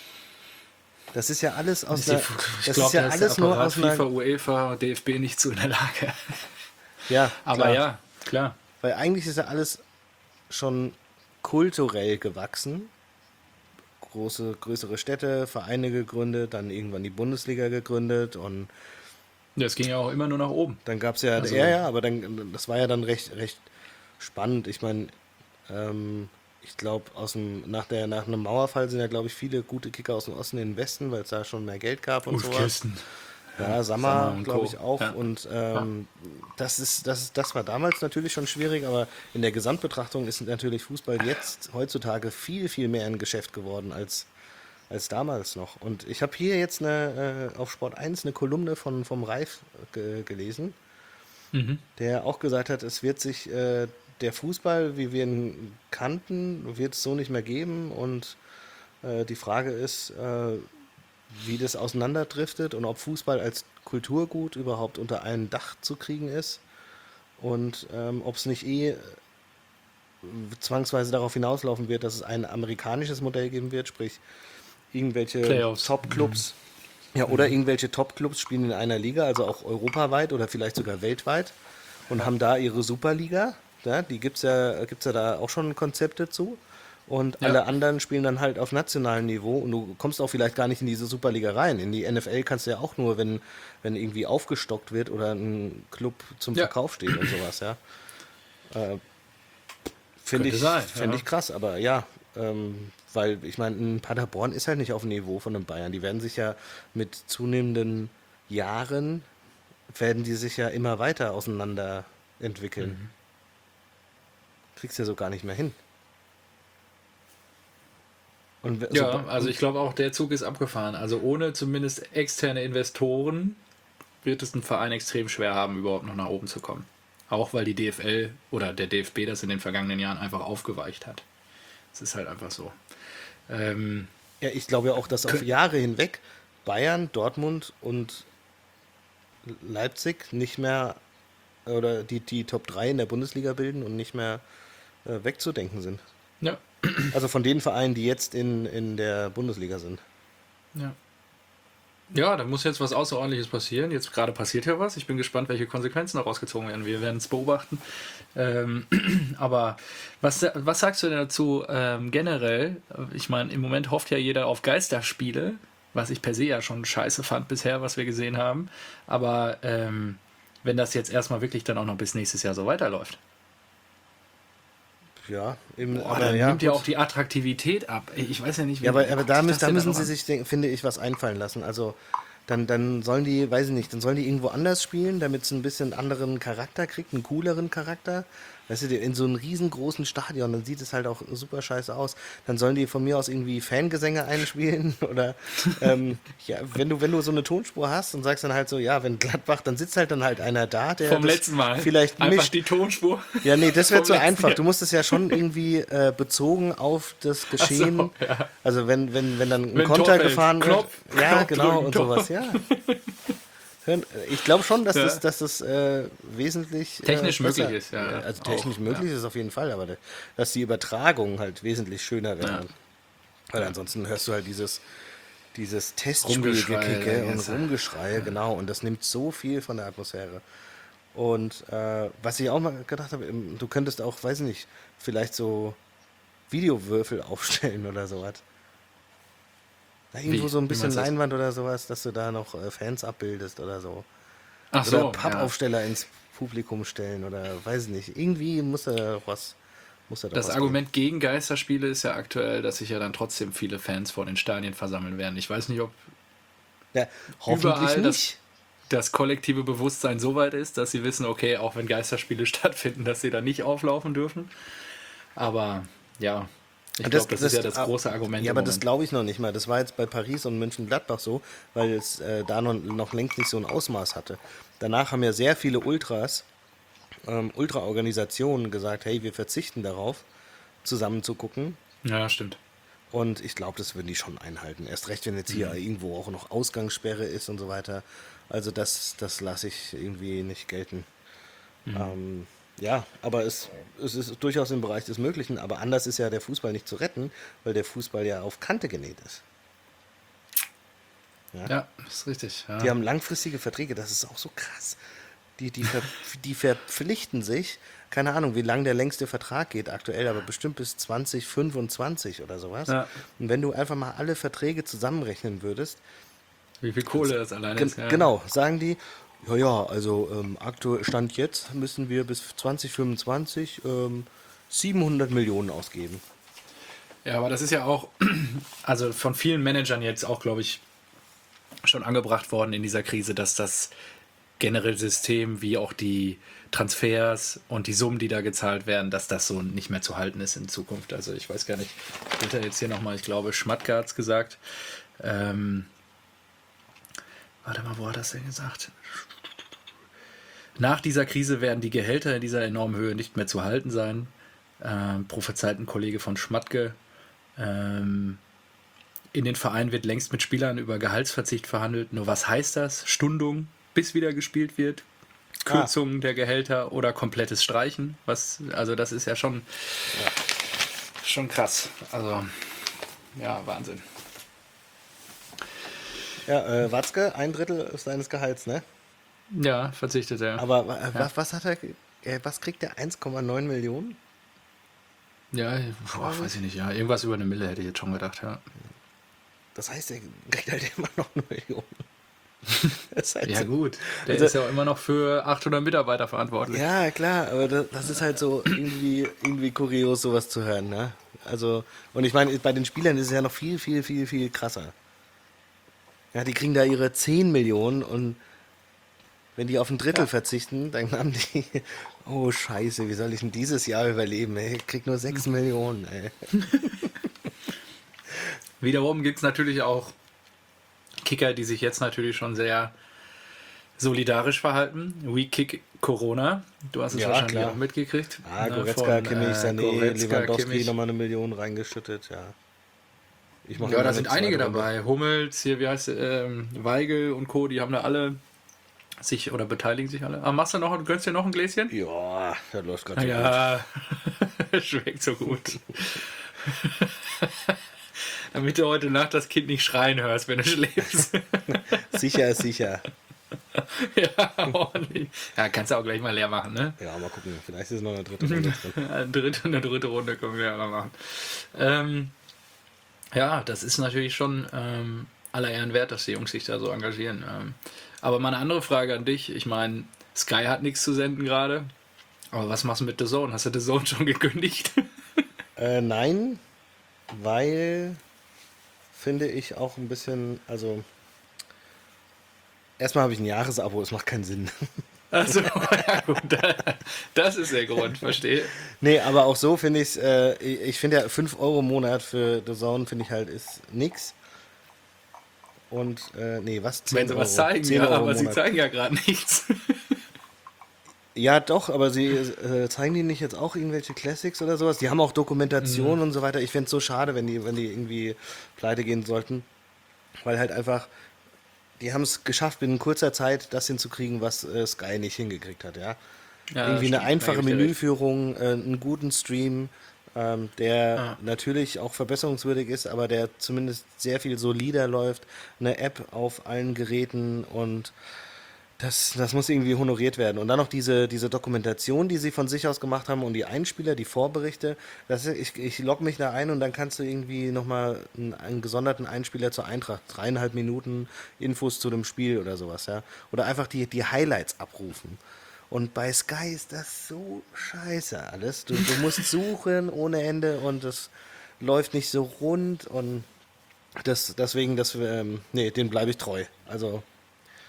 Das ist ja alles aus einer, Ich das glaube, ist ja da ist alles der nur Apparat aus einer, FIFA, UEFA, DFB nicht zu in der Lage. ja, Aber klar. ja, klar. Weil eigentlich ist ja alles schon kulturell gewachsen. Größere Städte, Vereine gegründet, dann irgendwann die Bundesliga gegründet und Das ging ja auch immer nur nach oben. dann gab es ja, Also- aber dann, das war ja dann recht spannend. Ich meine, ich glaube, nach einem Mauerfall sind ja, glaube ich, viele gute Kicker aus dem Osten in den Westen, weil es da schon mehr Geld gab und Ulf sowas. Kirsten. Ja, Sammer Sammer, und glaube Co. ich, auch. Ja. Und das war damals natürlich schon schwierig, aber in der Gesamtbetrachtung ist natürlich Fußball jetzt heutzutage viel, viel mehr ein Geschäft geworden als damals noch. Und ich habe hier jetzt auf Sport 1 eine Kolumne vom Reif gelesen, der auch gesagt hat, es wird sich der Fußball, wie wir ihn kannten, wird es so nicht mehr geben. Und die Frage ist, wie das auseinanderdriftet und ob Fußball als Kulturgut überhaupt unter einem Dach zu kriegen ist und ob es nicht zwangsweise darauf hinauslaufen wird, dass es ein amerikanisches Modell geben wird, sprich irgendwelche Playoffs. Top-Clubs, ja, oder irgendwelche Top-Clubs spielen in einer Liga, also auch europaweit oder vielleicht sogar weltweit und haben da ihre Superliga, ja, die gibt's ja da auch schon Konzepte zu. Und Ja. alle anderen spielen dann halt auf nationalem Niveau und du kommst auch vielleicht gar nicht in diese Superliga rein. In die NFL kannst du ja auch nur, wenn irgendwie aufgestockt wird oder ein Club zum Ja. Verkauf steht und sowas, ja. Finde Könnte sein, find ja. ich krass, aber ja, weil ich meine, ein Paderborn ist halt nicht auf dem Niveau von den Bayern. Die werden sich ja mit zunehmenden Jahren, werden die sich ja immer weiter auseinander entwickeln. Kriegst ja so gar nicht mehr hin. Und Ja, also ich glaube auch, der Zug ist abgefahren. Also ohne zumindest externe Investoren wird es ein Verein extrem schwer haben, überhaupt noch nach oben zu kommen. Auch weil die DFL oder der DFB das in den vergangenen Jahren einfach aufgeweicht hat. Es ist halt einfach so. Ja, ich glaube ja auch, dass auf Jahre hinweg Bayern, Dortmund und Leipzig nicht mehr oder die Top 3 in der Bundesliga bilden und nicht mehr wegzudenken sind. Ja, Also von den Vereinen, die jetzt in der Bundesliga sind. ja. Ja, da muss jetzt was Außerordentliches passieren. Jetzt gerade passiert ja was. Ich bin gespannt, welche Konsequenzen daraus gezogen werden. Wir werden es beobachten. Aber was sagst du denn dazu generell? Ich meine, im Moment hofft ja jeder auf Geisterspiele, was ich per se ja schon scheiße fand bisher, was wir gesehen haben. Aber wenn das jetzt erstmal wirklich dann auch noch bis nächstes Jahr so weiterläuft, Ja, dann nimmt ja auch die Attraktivität ab. Ich weiß ja nicht, wie Ja, aber guckt da sich das denn müssen dann sie noch an? sich, finde ich, was einfallen lassen. Also dann sollen die, weiß ich nicht, dann sollen die irgendwo anders spielen, damit es ein bisschen anderen Charakter kriegt, einen cooleren Charakter. Weißt du, in so einem riesengroßen Stadion, dann sieht es halt auch super scheiße aus. Dann sollen die von mir aus irgendwie Fangesänge einspielen oder ja, wenn du so eine Tonspur hast und sagst dann halt so, ja, wenn Gladbach, dann sitzt halt dann halt einer da, der Vom das letzten Mal. vielleicht Einfach mischt. die Tonspur. Ja, nee, das wäre vom zu letzten einfach. Jahr. Du musst es ja schon irgendwie bezogen auf das Geschehen. ja. Also wenn dann ein Wenn Konter Tor fällt, gefahren wird. Knopf, Ja, Knopf genau, drücken, und Tor. sowas, ja. Ich glaube schon, dass Ja. das wesentlich Technisch besser- möglich ist, ja. Also technisch Auch, möglich ist es auf jeden Fall, aber dass die Übertragung halt wesentlich schöner wäre. Ja. Weil ansonsten hörst du halt dieses Rumgeschrei, Testspielgekicke und jetzt, ja. Rumgeschrei, genau, und das nimmt so viel von der Atmosphäre. Und was ich auch mal gedacht habe, du könntest auch, weiß ich nicht, vielleicht so Videowürfel aufstellen oder sowas. Da irgendwo Wie? so ein Wie bisschen meinst du das? Leinwand oder sowas, dass du da noch Fans abbildest oder so. Ach Oder so, ja. Pappaufsteller ins Publikum stellen oder weiß ich nicht. Irgendwie muss da doch was Das Argument gegen Geisterspiele ist ja aktuell, dass sich ja dann trotzdem viele Fans vor den Stadien versammeln werden. Ich weiß nicht, ob geben. Ja, hoffentlich überall das- nicht. das kollektive Bewusstsein so weit ist, dass sie wissen, okay, auch wenn Geisterspiele stattfinden, dass sie da nicht auflaufen dürfen. Aber ja, ich glaube, das ist ja das große Argument. Ja, aber das glaube ich noch nicht mal. Das war jetzt bei Paris und Mönchengladbach so, weil es da noch längst nicht so ein Ausmaß hatte. Danach haben ja sehr viele Ultra-Organisationen gesagt, hey, wir verzichten darauf, zusammen zu gucken. Ja, stimmt. Und ich glaube, das würden die schon einhalten. Erst recht, wenn jetzt hier irgendwo auch noch Ausgangssperre ist und so weiter. Also das lasse ich irgendwie nicht gelten. Ja, aber es ist durchaus im Bereich des Möglichen. Aber anders ist ja der Fußball nicht zu retten, weil der Fußball ja auf Kante genäht ist. Ja, das ist richtig. Ja. Die haben langfristige Verträge, das ist auch so krass. Die verpflichten sich, keine Ahnung, wie lang der längste Vertrag geht aktuell, aber bestimmt bis 2025 oder sowas. Ja. Und wenn du einfach mal alle Verträge zusammenrechnen würdest, Wie viel Kohle das alleine ist. Ja. genau, sagen die, also aktuell Stand jetzt müssen wir bis 2025 700 Millionen ausgeben. Ja, aber das ist ja auch, also von vielen Managern jetzt auch, glaube ich, schon angebracht worden in dieser Krise, dass das generelle System wie auch die Transfers und die Summen, die da gezahlt werden, dass das so nicht mehr zu halten ist in Zukunft. Also ich weiß gar nicht, wird er jetzt hier nochmal, ich glaube, Schmatke hat es gesagt. Warte mal, wo hat er das denn gesagt? Nach dieser Krise werden die Gehälter in dieser enormen Höhe nicht mehr zu halten sein. Prophezeit ein Kollege von Schmatke. In den Vereinen wird längst mit Spielern über Gehaltsverzicht verhandelt. Nur was heißt das? Stundung, bis wieder gespielt wird, Kürzungen der Gehälter oder komplettes Streichen. Also das ist ja schon krass. Also ja, Wahnsinn. Ja, Watzke, 1/3 seines Gehalts, ne? Ja, verzichtet er. Aber was hat er, was kriegt der 1,9 Millionen? Ja, weiß ich nicht. Ja, irgendwas über 1 Mille hätte ich jetzt schon gedacht, ja. Das heißt, er kriegt halt immer noch 1 Million. Das ist halt Ja so, gut, der also, ist ja auch immer noch für 800 Mitarbeiter verantwortlich. ja, klar, aber das ist halt so irgendwie kurios, sowas zu hören, ne? Also, und ich meine, bei den Spielern ist es ja noch viel, viel, viel, viel krasser. Ja, die kriegen da ihre 10 Millionen und wenn die auf ein Drittel verzichten, dann haben die, oh Scheiße, wie soll ich denn dieses Jahr überleben, ey? Ich krieg nur 6 Millionen, ey. Wiederum gibt es natürlich auch Kicker, die sich jetzt natürlich schon sehr solidarisch verhalten. We Kick Corona. Du hast es Ja, wahrscheinlich klar. auch mitgekriegt. Goretzka, Kimmich, Sané, Goretzka, Lewandowski Kimmich. nochmal 1 Million reingeschüttet, ja. Ich mach Ja, immer da eine sind einige zweite Runde. dabei. Hummels, hier, wie heißt Weigel und Co., die haben da alle sich oder beteiligen sich alle. Machst du noch, gönnst dir noch ein Gläschen? Ja, das läuft gerade so gut. Ja, schmeckt so gut. Damit du heute Nacht das Kind nicht schreien hörst, wenn du schläfst. Sicher ist sicher. Ja, ordentlich. Ja, kannst du auch gleich mal leer machen, ne? Ja, mal gucken, vielleicht ist noch eine 3. Runde drin. Eine dritte Runde können wir ja mal machen. Ja, das ist natürlich schon aller Ehren wert, dass die Jungs sich da so engagieren. Aber mal eine andere Frage an dich. Ich meine, Sky hat nichts zu senden gerade. Aber was machst du mit The Zone? Hast du The Zone schon gekündigt? Nein, weil finde ich auch ein bisschen, also erstmal habe ich ein Jahresabo, es macht keinen Sinn. Also, ja gut, das ist der Grund, verstehe. Nee, aber auch so finde ich finde ja 5 Euro im Monat für The Zone finde ich halt ist nix. Und, nee, was? 10 Wenn sie was Euro. zeigen, 10 ja, Euro im aber sie Monat. zeigen ja gerade nichts. Ja, doch, aber sie zeigen die nicht jetzt auch irgendwelche Classics oder sowas? Die haben auch Dokumentation und so weiter. Ich fände es so schade, wenn die irgendwie pleite gehen sollten. Weil halt einfach, die haben es geschafft, binnen kurzer Zeit das hinzukriegen, was Sky nicht hingekriegt hat, ja. Ja, Irgendwie stimmt, eine einfache da geb ich dir recht. Menüführung, einen guten Stream, der natürlich auch verbesserungswürdig ist, aber der zumindest sehr viel solider läuft. Eine App auf allen Geräten und das muss irgendwie honoriert werden. Und dann noch diese Dokumentation, die sie von sich aus gemacht haben und die Einspieler, die Vorberichte. Ich logge mich da ein und dann kannst du irgendwie nochmal einen gesonderten Einspieler zur Eintracht, 3,5 Minuten Infos zu dem Spiel oder sowas, ja. Oder einfach die Highlights abrufen. Und bei Sky ist das so scheiße alles. Du musst suchen ohne Ende und das läuft nicht so rund und deswegen, nee, den bleibe ich treu. Also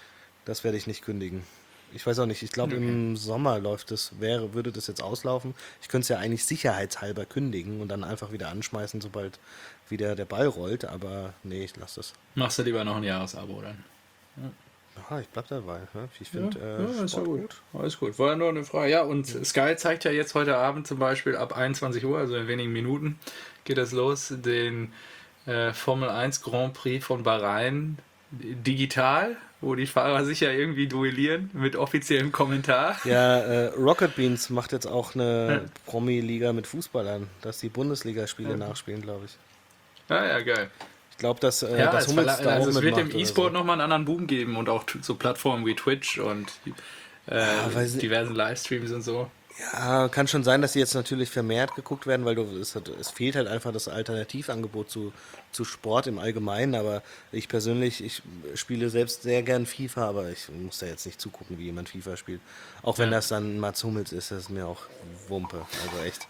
Das werde ich nicht kündigen. Ich weiß auch nicht, ich glaube im Sommer würde das jetzt auslaufen. Ich könnte es ja eigentlich sicherheitshalber kündigen und dann einfach wieder anschmeißen, sobald wieder der Ball rollt, aber nee, ich lasse das. Machst du lieber noch ein Jahresabo dann? Aha, ich bleib dabei. Ne? Ich finde ist ja Sport gut. Alles gut. War ja nur eine Frage. Ja, und Sky zeigt ja jetzt heute Abend zum Beispiel ab 21 Uhr, also in wenigen Minuten, geht das los, den Formel 1 Grand Prix von Bahrain digital, wo die Fahrer sich ja irgendwie duellieren mit offiziellem Kommentar. Ja, Rocket Beans macht jetzt auch eine Promi-Liga mit Fußballern, dass die Bundesligaspiele nachspielen, glaube ich. Ja, geil. Ich glaube, dass Ja, das Hummels da auch also es wird mitmacht dem oder E-Sport so. nochmal einen anderen Boom geben und auch so Plattformen wie Twitch und diversen Livestreams und so. Ja, kann schon sein, dass die jetzt natürlich vermehrt geguckt werden, weil es fehlt halt einfach das Alternativangebot zu Sport im Allgemeinen, aber ich persönlich, ich spiele selbst sehr gern FIFA, aber ich muss da jetzt nicht zugucken, wie jemand FIFA spielt. Auch wenn das dann Mats Hummels ist, das ist mir auch Wumpe, also echt.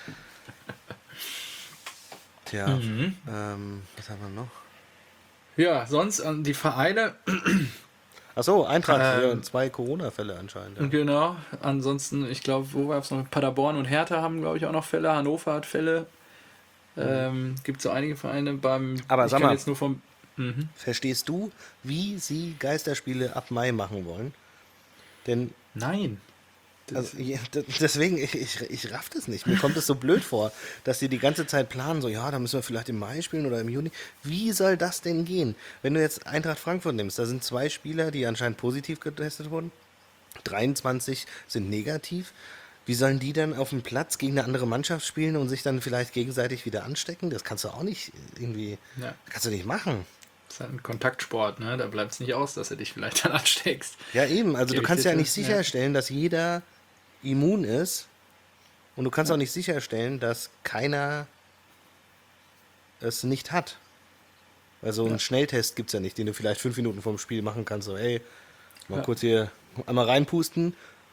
Tja, was haben wir noch? Ja, sonst die Vereine, Achso, Eintracht, ja, 2 Corona-Fälle anscheinend. Ja. genau. Ansonsten, ich glaube, wo war es noch? Paderborn und Hertha haben, glaube ich, auch noch Fälle. Hannover hat Fälle. Gibt so einige Vereine Aber ich sag kann mal, jetzt nur vom. verstehst du, wie sie Geisterspiele ab Mai machen wollen? Denn Nein. also, deswegen, ich raff das nicht. Mir kommt es so blöd vor, dass sie die ganze Zeit planen, so, ja, da müssen wir vielleicht im Mai spielen oder im Juni. Wie soll das denn gehen? Wenn du jetzt Eintracht Frankfurt nimmst, da sind 2 Spieler, die anscheinend positiv getestet wurden. 23 sind negativ. Wie sollen die dann auf dem Platz gegen eine andere Mannschaft spielen und sich dann vielleicht gegenseitig wieder anstecken? Das kannst du auch nicht irgendwie, Ja. kannst du nicht machen. Das ist halt ein Kontaktsport, ne? Da bleibt es nicht aus, dass du dich vielleicht dann ansteckst. Ja, eben. Also du kannst ja nicht Ja. sicherstellen, dass jeder immun ist. Und du kannst auch nicht sicherstellen, dass keiner es nicht hat. Also einen Schnelltest gibt es ja nicht, den du vielleicht 5 Minuten vorm Spiel machen kannst. So, ey, mal kurz hier einmal reinpusten.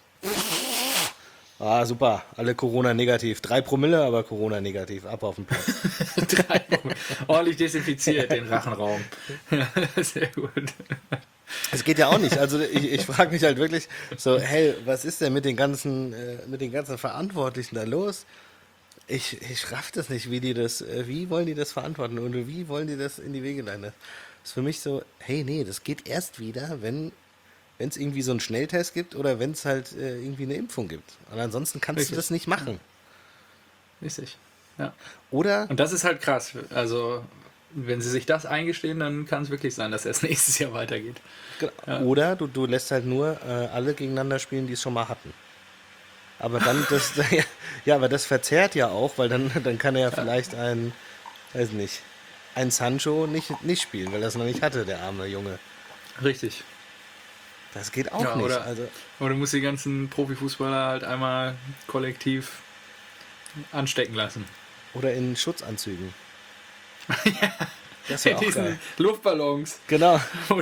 Ah, super. Alle Corona-negativ. 3 Promille, aber Corona-negativ. Ab auf den Platz. Ordentlich desinfiziert den Rachenraum. Ja, sehr gut. Es geht ja auch nicht. Also ich frage mich halt wirklich so, hey, was ist denn mit den ganzen Verantwortlichen da los? Ich raff das nicht, wie wollen die das verantworten und wie wollen die das in die Wege leiten? Das ist für mich so, hey, nee, das geht erst wieder, wenn es irgendwie so einen Schnelltest gibt oder wenn es halt irgendwie eine Impfung gibt. Und ansonsten kannst Richtig. du das nicht machen. Richtig. Ja. Oder Und das ist halt krass. Also, wenn sie sich das eingestehen, dann kann es wirklich sein, dass erst nächstes Jahr weitergeht. Oder du lässt halt nur alle gegeneinander spielen, die es schon mal hatten. Aber dann, aber das verzerrt ja auch, weil dann kann er ja vielleicht ein Sancho nicht spielen, weil er es noch nicht hatte, der arme Junge. Richtig. Das geht auch nicht. Oder du musst die ganzen Profifußballer halt einmal kollektiv anstecken lassen. Oder in Schutzanzügen. Das wäre auch Diesen geil. Luftballons. Genau. Wo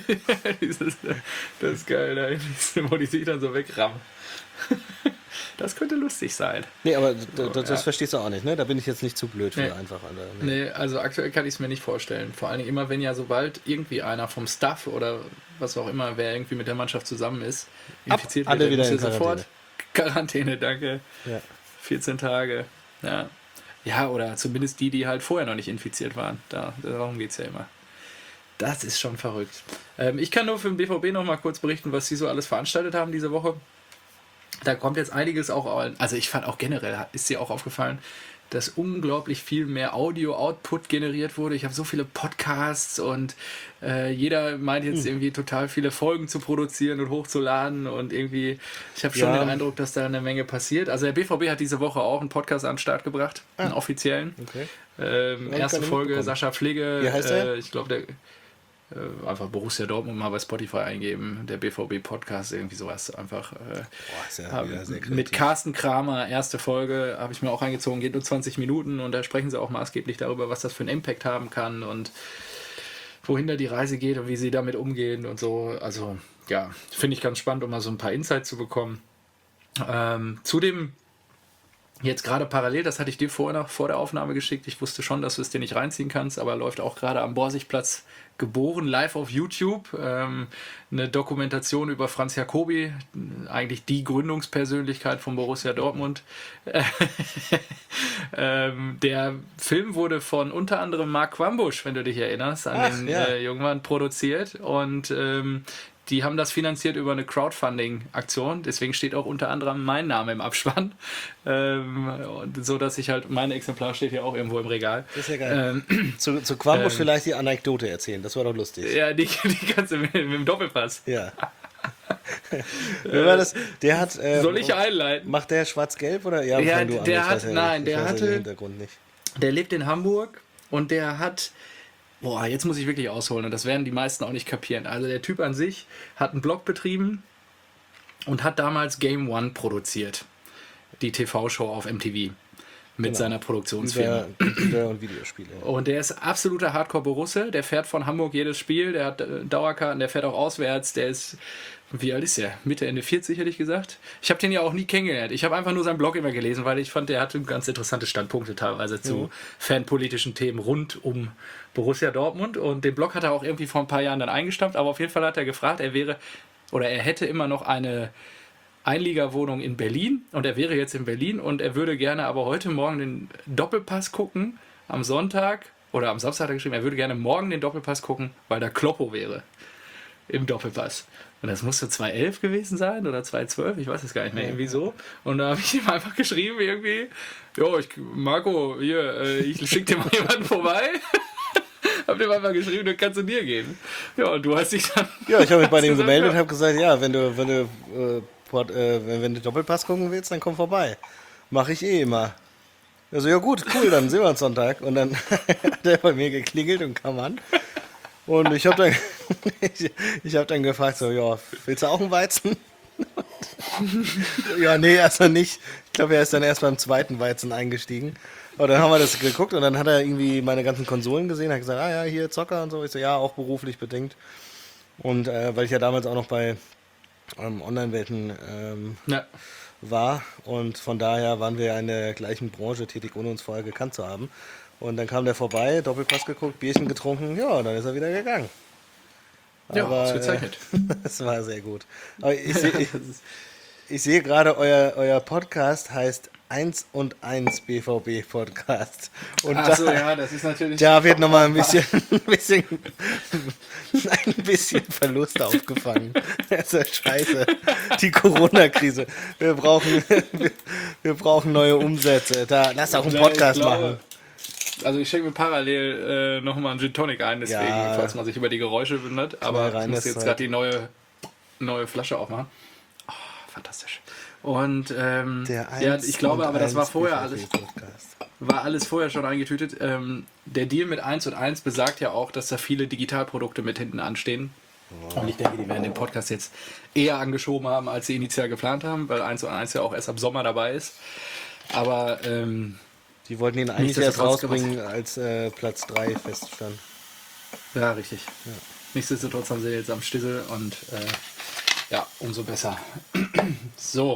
das ist geil, wo die sich dann so wegrammen. Das könnte lustig sein. Nee, aber das verstehst du auch nicht, ne? Da bin ich jetzt nicht zu blöd für einfach. Nee, also aktuell kann ich es mir nicht vorstellen. Vor allen Dingen immer, wenn ja sobald irgendwie einer vom Staff oder was auch immer, wer irgendwie mit der Mannschaft zusammen ist, infiziert alle wird, wieder dann in muss er sofort Quarantäne, danke. Ja. 14 Tage. Ja. Ja, oder zumindest die halt vorher noch nicht infiziert waren. Darum geht es ja immer. Das ist schon verrückt. Ich kann nur für den BVB noch mal kurz berichten, was sie so alles veranstaltet haben diese Woche. Da kommt jetzt einiges auch, also ich fand auch generell, ist dir auch aufgefallen, dass unglaublich viel mehr Audio-Output generiert wurde. Ich habe so viele Podcasts und jeder meint jetzt irgendwie total viele Folgen zu produzieren und hochzuladen und irgendwie, ich habe schon den Eindruck, dass da eine Menge passiert. Also der BVB hat diese Woche auch einen Podcast an den Start gebracht, einen offiziellen. Okay. Erste Folge, Sascha Pflege. Wie heißt der? Ich glaube, der einfach Borussia Dortmund mal bei Spotify eingeben, der BVB-Podcast, irgendwie sowas. Einfach ist ja wieder sehr kreativ. mit Carsten Kramer, erste Folge, habe ich mir auch eingezogen, geht nur 20 Minuten und da sprechen sie auch maßgeblich darüber, was das für einen Impact haben kann und wohin da die Reise geht und wie sie damit umgehen und so. Also ja, finde ich ganz spannend, um mal so ein paar Insights zu bekommen. Zudem jetzt gerade parallel, das hatte ich dir vorher noch vor der Aufnahme geschickt. Ich wusste schon, dass du es dir nicht reinziehen kannst, aber läuft auch gerade am Borsigplatz geboren, live auf YouTube. Eine Dokumentation über Franz Jacobi, eigentlich die Gründungspersönlichkeit von Borussia Dortmund. Der Film wurde von unter anderem Mark Quambusch, wenn du dich erinnerst, an den jungen Mann produziert. Und die haben das finanziert über eine Crowdfunding-Aktion, deswegen steht auch unter anderem mein Name im Abspann. So dass ich halt, mein Exemplar steht hier auch irgendwo im Regal. Das ist ja geil. Zu Quambusch vielleicht die Anekdote erzählen, das war doch lustig. Ja, die kannst du mit dem Doppelpass. Ja. Wie war das? Der hat. Soll ich einleiten? Macht der schwarz-gelb oder? Ja, der fang du an, der ich hat, weiß ja nein, nicht. der Ich weiß ja hatte, den Hintergrund nicht. der lebt in Hamburg und der hat, boah, jetzt muss ich wirklich ausholen und das werden die meisten auch nicht kapieren. Also der Typ an sich hat einen Blog betrieben und hat damals Game One produziert. Die TV-Show auf MTV. Mit seiner Produktionsfirma. Computer und Videospiele. Und der ist absoluter Hardcore-Borusse. Der fährt von Hamburg jedes Spiel. Der hat Dauerkarten, der fährt auch auswärts. Der ist, wie alt ist der? Mitte, Ende 40 hätte ich gesagt. Ich habe den ja auch nie kennengelernt. Ich habe einfach nur seinen Blog immer gelesen, weil ich fand, der hatte ganz interessante Standpunkte teilweise zu fanpolitischen Themen rund um Borussia Dortmund. Und den Blog hat er auch irgendwie vor ein paar Jahren dann eingestampft. Aber auf jeden Fall hat er gefragt, er hätte immer noch eine Einliegerwohnung in Berlin und er wäre jetzt in Berlin und er würde gerne aber heute Morgen den Doppelpass gucken, am Sonntag oder am Samstag hat er geschrieben, er würde gerne morgen den Doppelpass gucken, weil da Kloppo wäre im Doppelpass. Und das musste 2011 gewesen sein oder 2012, ich weiß es gar nicht mehr, irgendwie so. Und da habe ich ihm einfach geschrieben irgendwie, jo, Marco, hier, ich schicke dir mal jemanden vorbei. Hab dem einfach geschrieben, dann kannst du dir geben. Ja, und du hast dich dann... Ja, ich habe mich bei dem gemeldet und habe gesagt, ja, wenn du Doppelpass gucken willst, dann komm vorbei. Mache ich eh immer. Also ja gut, cool, dann sehen wir uns Sonntag. Und dann hat er bei mir geklingelt und kam an. Und ich habe dann, hab dann gefragt, so, ja, willst du auch einen Weizen? Ja, nee, also nicht. Ich glaube, er ist dann erst beim zweiten Weizen eingestiegen. Aber dann haben wir das geguckt und dann hat er irgendwie meine ganzen Konsolen gesehen, hat gesagt, ah ja, hier Zocker und so. Ich so, ja, auch beruflich bedingt. Und weil ich ja damals auch noch bei Online-Welten war und von daher waren wir ja in der gleichen Branche tätig, ohne uns vorher gekannt zu haben. Und dann kam der vorbei, Doppelpass geguckt, Bierchen getrunken, ja, und dann ist er wieder gegangen. Ja, Aber, ausgezeichnet. Das war sehr gut. Aber ich sehe gerade, euer Podcast heißt 1 und 1 BVB Podcast. Und Achso, ja, das ist natürlich... Da wird nochmal ein bisschen Verlust aufgefangen. Das ist scheiße. Die Corona-Krise. Wir brauchen neue Umsätze. Lass auch einen Podcast machen. Also ich schenke mir parallel nochmal einen Gin Tonic ein, deswegen, falls man sich über die Geräusche wundert. Aber ich muss jetzt gerade die neue Flasche aufmachen. Oh, fantastisch. Und ich glaube, aber das war vorher alles. War alles vorher schon eingetütet. Der Deal mit 1 und 1 besagt ja auch, dass da viele Digitalprodukte mit hinten anstehen. Oh. Und ich denke, die werden den Podcast jetzt eher angeschoben haben, als sie initial geplant haben, weil 1 und 1 ja auch erst ab Sommer dabei ist. Aber die wollten ihn eigentlich erst rausbringen, als Platz 3 feststand. Ja, richtig. Ja. Nichtsdestotrotz haben sie jetzt am Stissel und umso besser. So,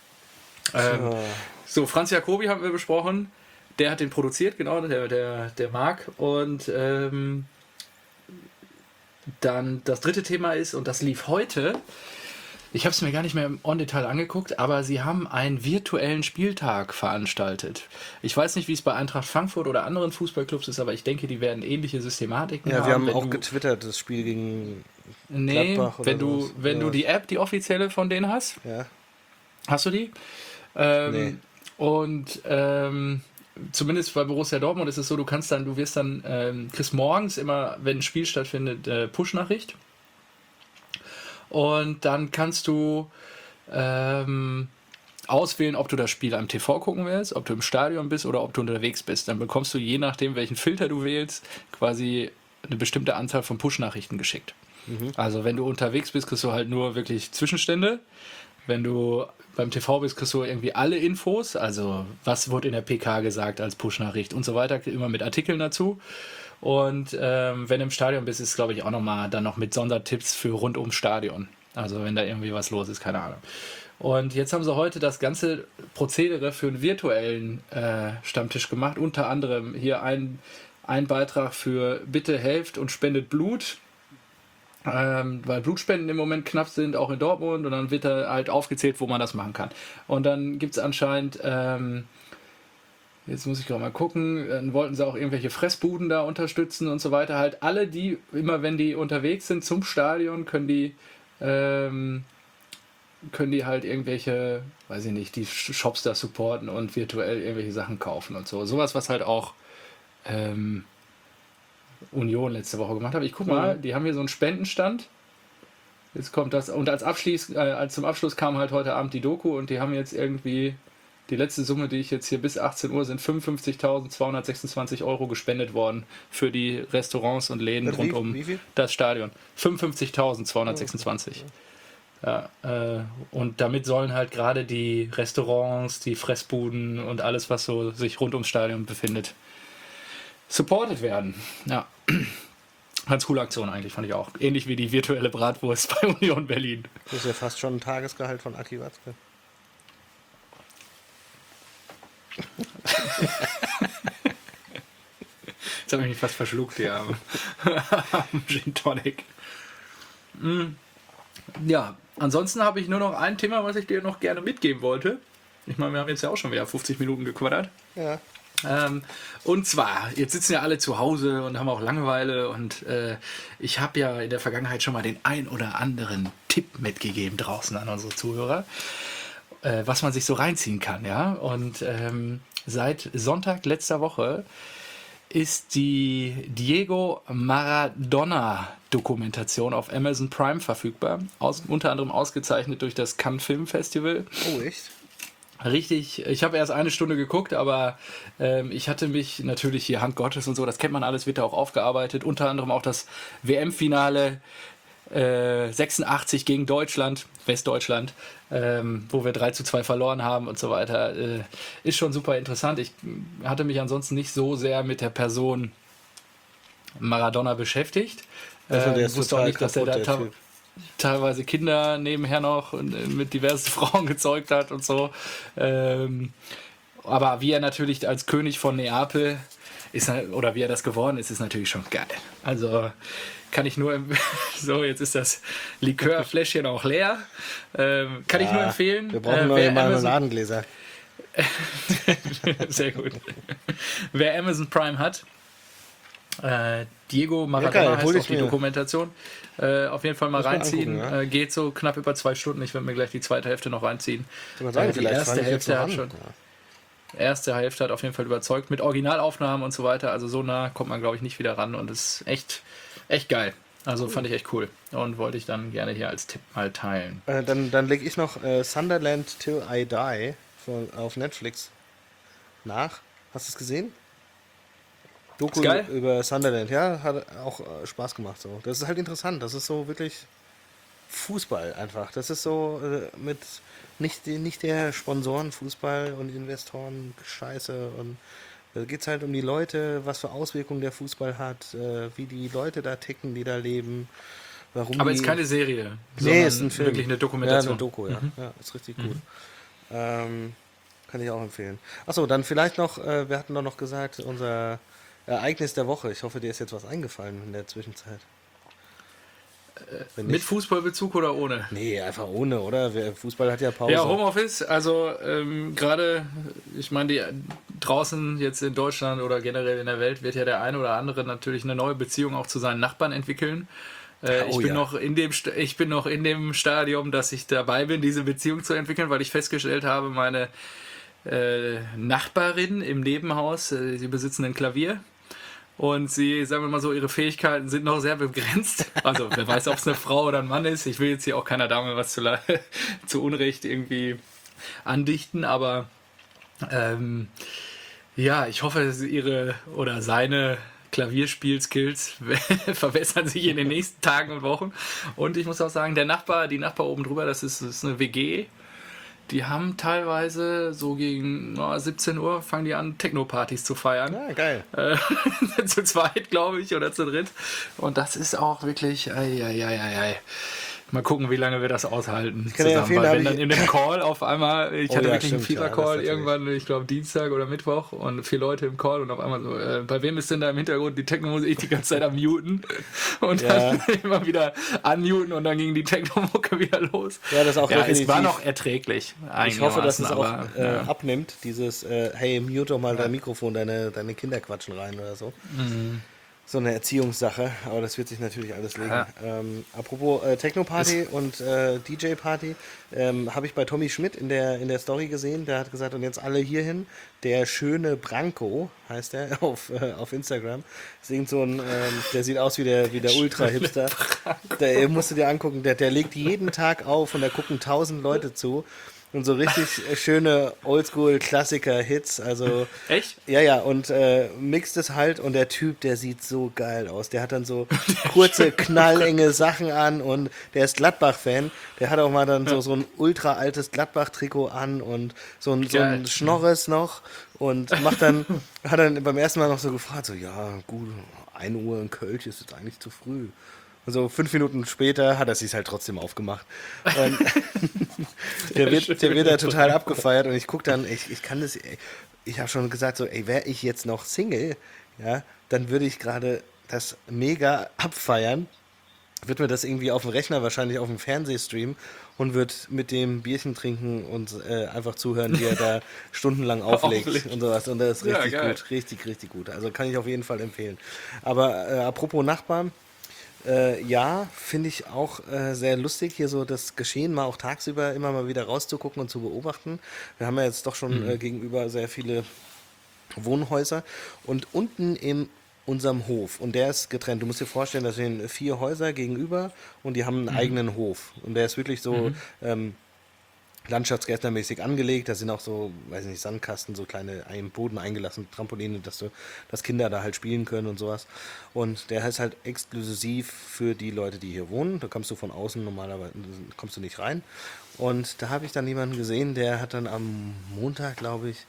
Franz Jacobi haben wir besprochen. Der hat den produziert, genau, der Marc. Und dann das dritte Thema ist, und das lief heute, ich habe es mir gar nicht mehr im On-Detail angeguckt, aber sie haben einen virtuellen Spieltag veranstaltet. Ich weiß nicht, wie es bei Eintracht Frankfurt oder anderen Fußballclubs ist, aber ich denke, die werden ähnliche Systematiken haben. Ja, wir haben auch getwittert, das Spiel gegen Gladbach oder wenn du die App, die offizielle von denen hast. Ja. Hast du die? Nee. Und zumindest bei Borussia Dortmund ist es so, kriegst morgens immer, wenn ein Spiel stattfindet, Push-Nachricht. Und dann kannst du auswählen, ob du das Spiel am TV gucken willst, ob du im Stadion bist oder ob du unterwegs bist. Dann bekommst du, je nachdem, welchen Filter du wählst, quasi eine bestimmte Anzahl von Push-Nachrichten geschickt. Mhm. Also wenn du unterwegs bist, kriegst du halt nur wirklich Zwischenstände. Wenn du beim TV bist, kriegst du irgendwie alle Infos, also was wurde in der PK gesagt als Push-Nachricht und so weiter, immer mit Artikeln dazu. Und wenn du im Stadion bist, ist es, glaube ich, auch nochmal dann noch mit Sondertipps für rund ums Stadion. Also wenn da irgendwie was los ist, keine Ahnung. Und jetzt haben sie heute das ganze Prozedere für einen virtuellen Stammtisch gemacht. Unter anderem hier ein Beitrag für bitte helft und spendet Blut. Weil Blutspenden im Moment knapp sind, auch in Dortmund. Und dann wird da halt aufgezählt, wo man das machen kann. Und dann gibt es anscheinend... jetzt muss ich gerade mal gucken, dann wollten sie auch irgendwelche Fressbuden da unterstützen und so weiter. Halt alle, die, immer wenn die unterwegs sind zum Stadion, können die halt irgendwelche, weiß ich nicht, die Shops da supporten und virtuell irgendwelche Sachen kaufen und so. Sowas, was halt auch Union letzte Woche gemacht hat. Ich guck mal, die haben hier so einen Spendenstand. Jetzt kommt das, und zum Abschluss kam halt heute Abend die Doku und die haben jetzt irgendwie... Die letzte Summe, die ich jetzt hier bis 18 Uhr sind 55.226 € gespendet worden für die Restaurants und Läden rund um das Stadion. 55.226. Ja, und damit sollen halt gerade die Restaurants, die Fressbuden und alles, was so sich rund ums Stadion befindet, supported werden. Ja. Ganz coole Aktion eigentlich, fand ich auch. Ähnlich wie die virtuelle Bratwurst bei Union Berlin. Das ist ja fast schon ein Tagesgehalt von Aki Watzke. Jetzt habe ich mich fast verschluckt, ja. Gin Tonic. Ja, ansonsten habe ich nur noch ein Thema, was ich dir noch gerne mitgeben wollte. Ich meine, wir haben jetzt ja auch schon wieder 50 Minuten gequaddert. Ja. Und zwar, jetzt sitzen ja alle zu Hause und haben auch Langeweile und ich habe ja in der Vergangenheit schon mal den ein oder anderen Tipp mitgegeben draußen an unsere Zuhörer, was man sich so reinziehen kann, ja. Und seit Sonntag letzter Woche ist die Diego Maradona-Dokumentation auf Amazon Prime verfügbar. Unter anderem ausgezeichnet durch das Cannes Film Festival. Oh, echt? Richtig, ich habe erst eine Stunde geguckt, aber ich hatte mich natürlich hier Hand Gottes und so, das kennt man alles, wird da auch aufgearbeitet. Unter anderem auch das WM-Finale 86 gegen Deutschland, Westdeutschland, wo wir 3:2 verloren haben und so weiter. Ist schon super interessant. Ich hatte mich ansonsten nicht so sehr mit der Person Maradona beschäftigt. Wusste auch nicht, dass er da teilweise Kinder nebenher noch mit diversen Frauen gezeugt hat und so. Aber wie er natürlich als König von Neapel ist, oder wie er das geworden ist, ist natürlich schon geil. Also kann ich nur, so jetzt ist das Likörfläschchen auch leer, kann ich nur empfehlen. Wir brauchen neue Marmeladengläser. Sehr gut. Wer Amazon Prime hat, Diego Maradona heißt auch die Dokumentation. Auf jeden Fall mal reinziehen. Angucken, ja? Geht so knapp über 2 Stunden. Ich werde mir gleich die zweite Hälfte noch reinziehen. Die erste Hälfte hat auf jeden Fall überzeugt. Mit Originalaufnahmen und so weiter. Also so nah kommt man, glaube ich, nicht wieder ran. Und das ist echt geil. Also fand ich echt cool. Und wollte ich dann gerne hier als Tipp mal teilen. Dann lege ich noch Sunderland Till I Die auf Netflix nach. Hast du es gesehen? Doku über Sunderland, ja, hat auch Spaß gemacht. So. Das ist halt interessant. Das ist so wirklich Fußball einfach. Das ist so mit nicht der Sponsoren-Fußball und Investoren-Scheiße. Und da geht es halt um die Leute, was für Auswirkungen der Fußball hat, wie die Leute da ticken, die da leben. Warum aber ist keine Serie. Nee, ist ein Film. Wirklich eine Dokumentation. Ja, eine Doku, ja. Ja, ist richtig gut. Kann ich auch empfehlen. Achso, dann vielleicht noch, wir hatten doch noch gesagt, unser Ereignis der Woche. Ich hoffe, dir ist jetzt was eingefallen in der Zwischenzeit. Mit Fußballbezug oder ohne? Nee, einfach ohne, oder? Fußball hat ja Pause. Ja, Homeoffice, also gerade, ich meine, draußen jetzt in Deutschland oder generell in der Welt wird ja der eine oder andere natürlich eine neue Beziehung auch zu seinen Nachbarn entwickeln. Ich bin noch in dem Stadium, dass ich dabei bin, diese Beziehung zu entwickeln, weil ich festgestellt habe, meine Nachbarin im Nebenhaus, sie besitzen ein Klavier. Und sie, sagen wir mal so, ihre Fähigkeiten sind noch sehr begrenzt. Also wer weiß, ob es eine Frau oder ein Mann ist. Ich will jetzt hier auch keiner Dame was zu Unrecht irgendwie andichten. Aber ja, ich hoffe, ihre oder seine Klavierspielskills verbessern sich in den nächsten Tagen und Wochen. Und ich muss auch sagen, die Nachbar oben drüber, das ist eine WG. Die haben teilweise so gegen 17 Uhr fangen die an, Techno-Partys zu feiern. Ja, geil. Zu zweit, glaube ich, oder zu dritt. Und das ist auch wirklich, Mal gucken, wie lange wir das aushalten kann ja empfehlen, Weil wenn dann in dem Call auf einmal, ich hatte wirklich stimmt, einen FIFA-Call irgendwann, ich glaube Dienstag oder Mittwoch und 4 Leute im Call und auf einmal so, bei wem ist denn da im Hintergrund die Techno-Musik? Ich die ganze Zeit am Muten und dann immer wieder unmuten und dann ging die Techno-Mucke wieder los. Ja, das auch definitiv. Es war noch erträglich. Ich hoffe, dass es auch abnimmt, dieses, hey, mute doch mal dein Mikrofon, deine Kinder quatschen rein oder so. So eine Erziehungssache, aber das wird sich natürlich alles legen. Ja. Apropos Techno-Party und DJ-Party, habe ich bei Tommy Schmidt in der Story gesehen, der hat gesagt, und jetzt alle hierhin, der schöne Branko, heißt er, auf Instagram, ist irgend so ein, der sieht aus wie der Ultra-Hipster, der musst du dir angucken, der legt jeden Tag auf und da gucken 1000 Leute zu. Und so richtig schöne Oldschool-Klassiker-Hits, also... Echt? Ja, und mixt es halt und der Typ, der sieht so geil aus. Der hat dann so kurze, knallenge Sachen an und der ist Gladbach-Fan. Der hat auch mal dann so ein ultra altes Gladbach-Trikot an und so ein Schnorres noch und hat dann beim ersten Mal noch so gefragt, so, ja, gut, 1 Uhr in Köln ist jetzt eigentlich zu früh. Also 5 Minuten später hat er sich halt trotzdem aufgemacht. Und der wird da total abgefeiert und ich gucke dann, ich kann das, ich habe schon gesagt, so, ey, wäre ich jetzt noch Single, ja, dann würde ich gerade das mega abfeiern, würde mir das irgendwie auf dem Rechner, wahrscheinlich auf dem Fernsehstream und würde mit dem Bierchen trinken und einfach zuhören, wie er da stundenlang auflegt und sowas. Und das ist richtig gut, richtig gut. Also kann ich auf jeden Fall empfehlen. Aber apropos Nachbarn, ja, finde ich auch sehr lustig, hier so das Geschehen mal auch tagsüber immer mal wieder rauszugucken und zu beobachten. Wir haben ja jetzt doch schon gegenüber sehr viele Wohnhäuser und unten in unserem Hof, und der ist getrennt, du musst dir vorstellen, da stehen 4 Häuser gegenüber und die haben einen eigenen Hof und der ist wirklich so landschaftsgärtnermäßig angelegt, da sind auch so, weiß nicht, Sandkasten, so kleine im Boden eingelassene Trampoline, dass Kinder da halt spielen können und sowas. Und der ist halt exklusiv für die Leute, die hier wohnen. Da kommst du von außen normalerweise, kommst du nicht rein. Und da habe ich dann jemanden gesehen, der hat dann am Montag, glaube ich,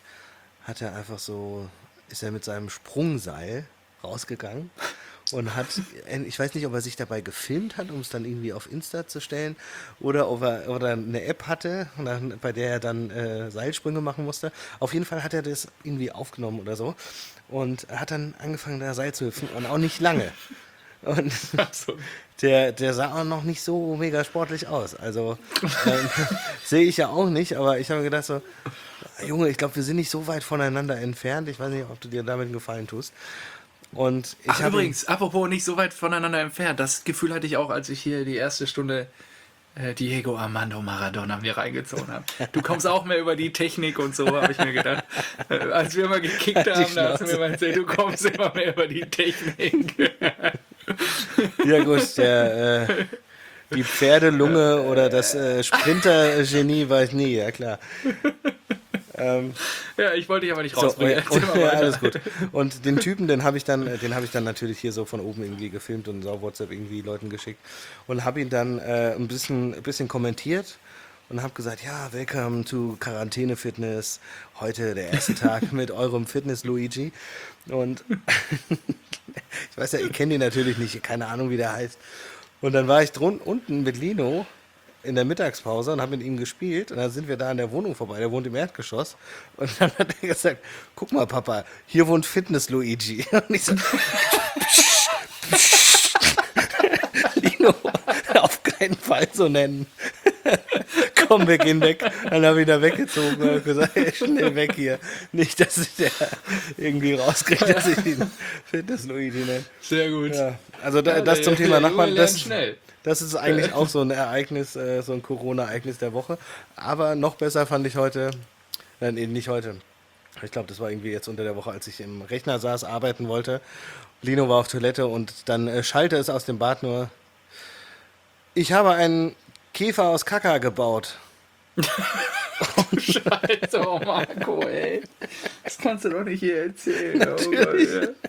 ist er mit seinem Sprungseil rausgegangen und hat, ich weiß nicht, ob er sich dabei gefilmt hat, um es dann irgendwie auf Insta zu stellen oder ob er eine App hatte, bei der er dann Seilsprünge machen musste. Auf jeden Fall hat er das irgendwie aufgenommen oder so und hat dann angefangen, da Seil zu hüpfen und auch nicht lange. Und der sah auch noch nicht so mega sportlich aus. Also sehe ich ja auch nicht, aber ich habe mir gedacht so, Junge, ich glaube, wir sind nicht so weit voneinander entfernt. Ich weiß nicht, ob du dir damit einen Gefallen tust. Und übrigens, apropos nicht so weit voneinander entfernt, das Gefühl hatte ich auch, als ich hier die erste Stunde Diego Armando Maradona mir reingezogen habe. Du kommst auch mehr über die Technik und so, habe ich mir gedacht. Als wir mal gekickt haben, da hast du mir mal erzählt, du kommst immer mehr über die Technik. Ja gut, die Pferdelunge oder das Sprintergenie war ich nie, ja klar. Ja, ich wollte dich aber nicht rausbringen. Ja, alles gut. Und den Typen, den habe ich dann natürlich hier so von oben irgendwie gefilmt und auf WhatsApp irgendwie Leuten geschickt und habe ihn dann ein bisschen kommentiert und habe gesagt, ja, welcome to Quarantäne Fitness. Heute der erste Tag mit eurem Fitness Luigi. Und ich weiß ja, ihr kennt ihn natürlich nicht, keine Ahnung, wie der heißt. Und dann war ich unten mit Lino in der Mittagspause und habe mit ihm gespielt und dann sind wir da an der Wohnung vorbei, der wohnt im Erdgeschoss und dann hat er gesagt, guck mal Papa, hier wohnt Fitness Luigi und ich so, Lino, auf keinen Fall so nennen. Komm, wir gehen weg. Dann habe ich da weggezogen und gesagt, hey, schnell weg hier. Nicht, dass ich der irgendwie rauskriegt, dass ich ihn Fitness Luigi nenne. Sehr gut. Ja, also das zum Thema Nachbarn, das ist eigentlich auch so ein Ereignis, so ein Corona-Ereignis der Woche. Aber noch besser fand ich heute, nicht heute, ich glaube, das war irgendwie jetzt unter der Woche, als ich im Rechner saß, arbeiten wollte. Lino war auf Toilette und dann schallte es aus dem Bad nur, ich habe einen Käfer aus Kaka gebaut. Scheiße, oh Marco, ey. Das kannst du doch nicht hier erzählen. Natürlich.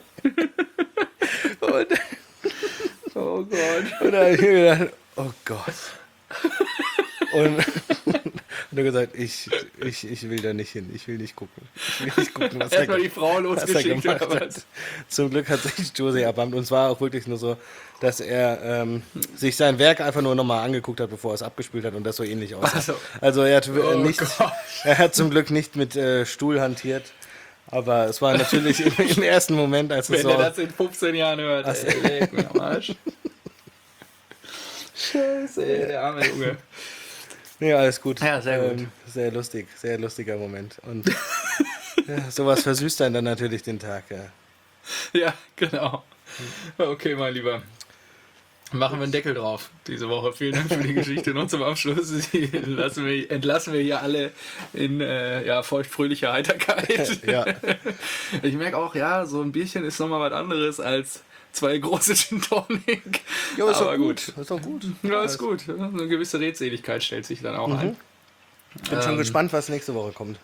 Oh Gott. Oh Gott. Und da habe ich mir gedacht, oh Gott. Und Und er hat gesagt, ich will da nicht hin, ich will nicht gucken. Ich will nicht gucken, was Erstmal die Frau was er losgeschickt gemacht oder hat. was? Zum Glück hat sich Jose erbarmt. Und es war auch wirklich nur so, dass er sich sein Werk einfach nur nochmal angeguckt hat, bevor er es abgespielt hat und das so ähnlich aussah. Also, Also er hat, oh Gott. er hat zum Glück nicht mit Stuhl hantiert. Aber es war natürlich im ersten Moment, als es Wenn so... er das in 15 Jahren hört, ey, leg mir am Arsch. Scheiße, ey, der arme Junge. Nee, alles gut. Ja, sehr gut. Sehr lustig, sehr lustiger Moment. Und ja, sowas versüßt einen dann natürlich den Tag. Ja. Ja, genau. Okay, mein Lieber. Machen wir einen Deckel drauf diese Woche. Vielen Dank für die Geschichte. Und zum Abschluss entlassen wir hier alle in feuchtfröhlicher Heiterkeit. Ja. Ich merke auch, ja, so ein Bierchen ist nochmal was anderes als 2 große Gin Tonic. Ja, ist Aber doch gut. Ist doch gut. Ja, ist gut. Eine gewisse Redseligkeit stellt sich dann auch ein. Bin schon gespannt, was nächste Woche kommt.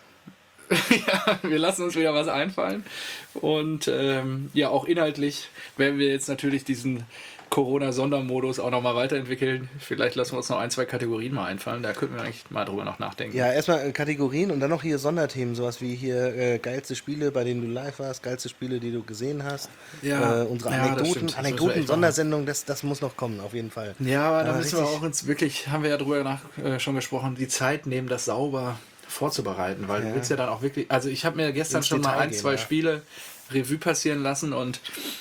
Ja, wir lassen uns wieder was einfallen. Und auch inhaltlich werden wir jetzt natürlich diesen Corona-Sondermodus auch nochmal weiterentwickeln. Vielleicht lassen wir uns noch 1, 2 Kategorien mal einfallen. Da könnten wir eigentlich mal drüber noch nachdenken. Ja, erstmal Kategorien und dann noch hier Sonderthemen, sowas wie hier geilste Spiele, bei denen du live warst, geilste Spiele, die du gesehen hast. Ja. Unsere Ja, das Anekdoten, stimmt. Das müssen wir echt machen. Sondersendung, das muss noch kommen, auf jeden Fall. Ja, aber da müssen wir richtig- auch uns wirklich, haben wir ja drüber schon gesprochen, die Zeit nehmen, das sauber vorzubereiten, weil du willst ja dann auch wirklich, also ich habe mir gestern Ins schon mal Detail 1, 2 gehen, ja. Spiele Revue passieren lassen und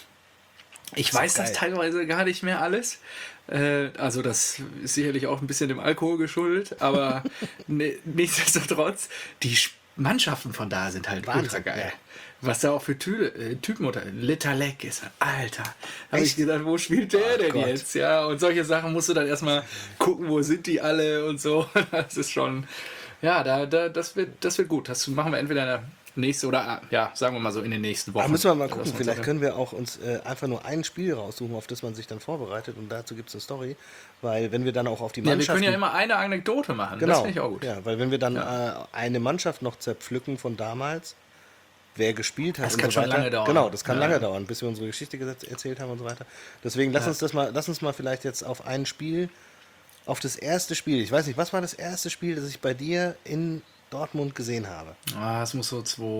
ich ist doch weiß das geil. teilweise gar nicht mehr alles. Also das ist sicherlich auch ein bisschen dem Alkohol geschuldet, aber nichtsdestotrotz, die Mannschaften von da sind halt Wahnsinn, ultra geil. ja. Was da auch für Typen unter. Litalek ist, Alter. Habe ich Echt? gedacht, wo spielt der Ach denn Gott. jetzt? Ja, und solche Sachen musst du dann erstmal gucken, wo sind die alle und so. Das ist schon, ja, das wird gut. Das machen wir entweder in der nächste oder, ja, sagen wir mal so in den nächsten Wochen. Da müssen wir mal gucken, Lassen wir uns vielleicht aber- können wir auch uns einfach nur ein Spiel raussuchen, auf das man sich dann vorbereitet und dazu gibt es eine Story, weil wenn wir dann auch auf die Ja, wir Mannschaften... können ja immer eine Anekdote machen. Genau, Das finde ich auch gut. ja, weil wenn wir dann eine Mannschaft noch zerpflücken von damals, wer gespielt hat Das und kann so schon weiter. lange dauern. Genau, das kann Ja. lange dauern, bis wir unsere Geschichte erzählt haben und so weiter. Deswegen lass uns mal vielleicht jetzt auf ein Spiel, auf das erste Spiel. Ich weiß nicht, was war das erste Spiel, das ich bei dir in Dortmund gesehen habe? Es muss so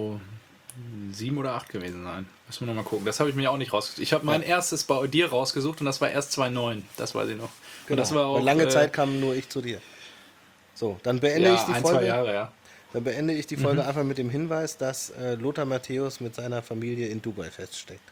2007 oder 8 gewesen sein. Müssen wir nochmal gucken. Das habe ich mir auch nicht rausgesucht. Ich habe mein erstes bei dir rausgesucht und das war erst 2009. Das weiß ich noch. Und das war auch, Weil lange Zeit kam nur ich zu dir. So, dann beende ja, ich die 1, Folge. 2 Jahre, ja. Dann beende ich die Folge einfach mit dem Hinweis, dass Lothar Matthäus mit seiner Familie in Dubai feststeckt.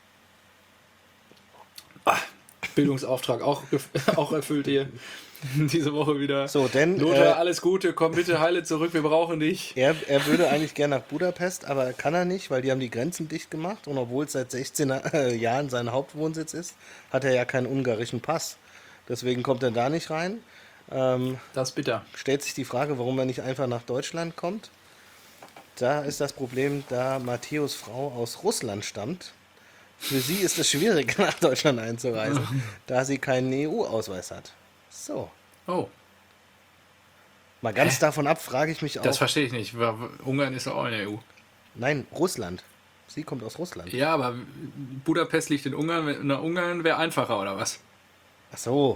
Bildungsauftrag auch erfüllt hier. Diese Woche wieder. So, denn Lothar, alles Gute, komm bitte heile zurück, wir brauchen dich. er würde eigentlich gerne nach Budapest, aber kann er nicht, weil die haben die Grenzen dicht gemacht und obwohl es seit 16 Jahren sein Hauptwohnsitz ist, hat er ja keinen ungarischen Pass. Deswegen kommt er da nicht rein. Das ist bitter. Stellt sich die Frage, warum er nicht einfach nach Deutschland kommt. Da ist das Problem, da Matthäus Frau aus Russland stammt. Für sie ist es schwierig, nach Deutschland einzureisen, da sie keinen EU-Ausweis hat. So. Oh, Mal ganz davon ab, frage ich mich auch. das verstehe ich nicht. Ungarn ist doch auch in der EU. Nein, Russland. Sie kommt aus Russland. Ja, aber Budapest liegt in Ungarn. Na, Ungarn wäre einfacher, oder was? Ach so.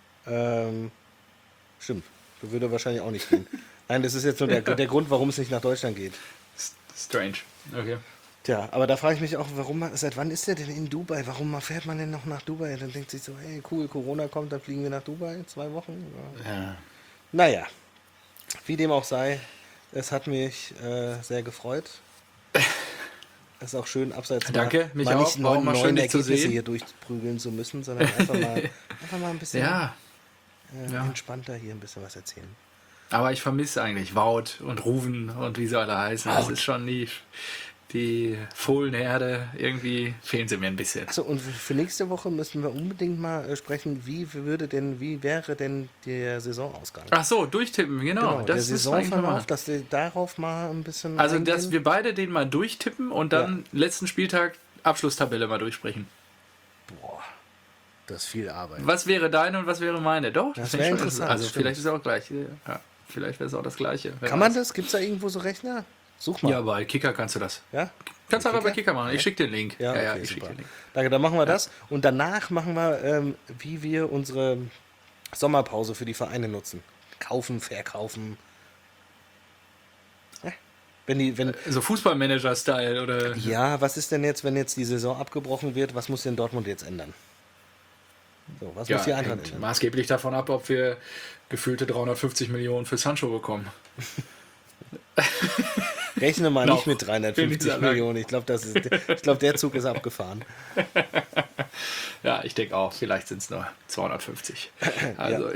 Stimmt. Das würde wahrscheinlich auch nicht gehen. Nein, das ist jetzt nur der Grund, warum es nicht nach Deutschland geht. Strange. Okay. Tja, aber da frage ich mich auch, seit wann ist der denn in Dubai? Warum fährt man denn noch nach Dubai? Dann denkt sich so, hey, cool, Corona kommt, dann fliegen wir nach Dubai, 2 Wochen. Ja. Naja, wie dem auch sei, es hat mich sehr gefreut. Es ist auch schön, abseits Danke, mich mal auch. nicht War auch neun mal schön, dich zu Ergebnisse sehen. hier durchprügeln zu müssen, sondern einfach mal ein bisschen Ja, ja. entspannter hier ein bisschen was erzählen. aber ich vermisse eigentlich Wout und Ruven und wie sie alle heißen. Das Wout. ist schon die Fohlenherde. Irgendwie fehlen sie mir ein bisschen. Achso, und für nächste Woche müssen wir unbedingt mal sprechen, wie wäre denn der Saisonausgang? Ach so, durchtippen, genau. der Das müssen wir eigentlich mal Saisonverlauf, machen. dass wir darauf mal ein bisschen Also, eingehen. dass wir beide den mal durchtippen und dann letzten Spieltag Abschlusstabelle mal durchsprechen. Boah, das ist viel Arbeit. Was wäre deine und was wäre meine? Doch, Das finde wäre ich schon interessant, Also, stimmt. vielleicht ist es auch gleich. Ja, vielleicht wäre es auch das Gleiche. Wer Kann man weiß. das? Gibt es da irgendwo so Rechner? Such mal. Ja, bei Kicker kannst du das. Ja? Kannst du einfach bei Kicker machen. Ich schicke den Link. Ja, okay, ich schicke super. den Link. Danke, dann machen wir das. Und danach machen wir, wie wir unsere Sommerpause für die Vereine nutzen. Kaufen, verkaufen. wenn, So Fußballmanager-Style oder. ja, was ist denn jetzt, wenn jetzt die Saison abgebrochen wird? Was muss denn Dortmund jetzt ändern? So, was muss die Eintracht hängt ändern? maßgeblich davon ab, ob wir gefühlte 350 Millionen für Sancho bekommen. Rechne mal Noch. nicht mit Bin ich 350 sehr lang. Millionen. Ich glaube, der Zug ist abgefahren. Ja, ich denke auch, vielleicht sind es nur 250. Also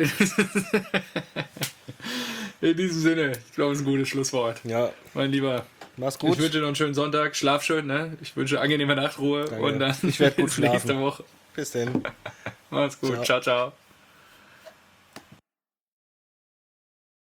in diesem Sinne, ich glaube, es ist ein gutes Schlusswort. Ja, Mein Lieber, mach's ich gut. wünsche dir noch einen schönen Sonntag, schlaf schön, ne? Ich wünsche angenehme Nachtruhe Danke. und dann Ich werd gut bis nächste schlafen. Woche. Bis denn. Mach's gut, Ciao. ciao, ciao.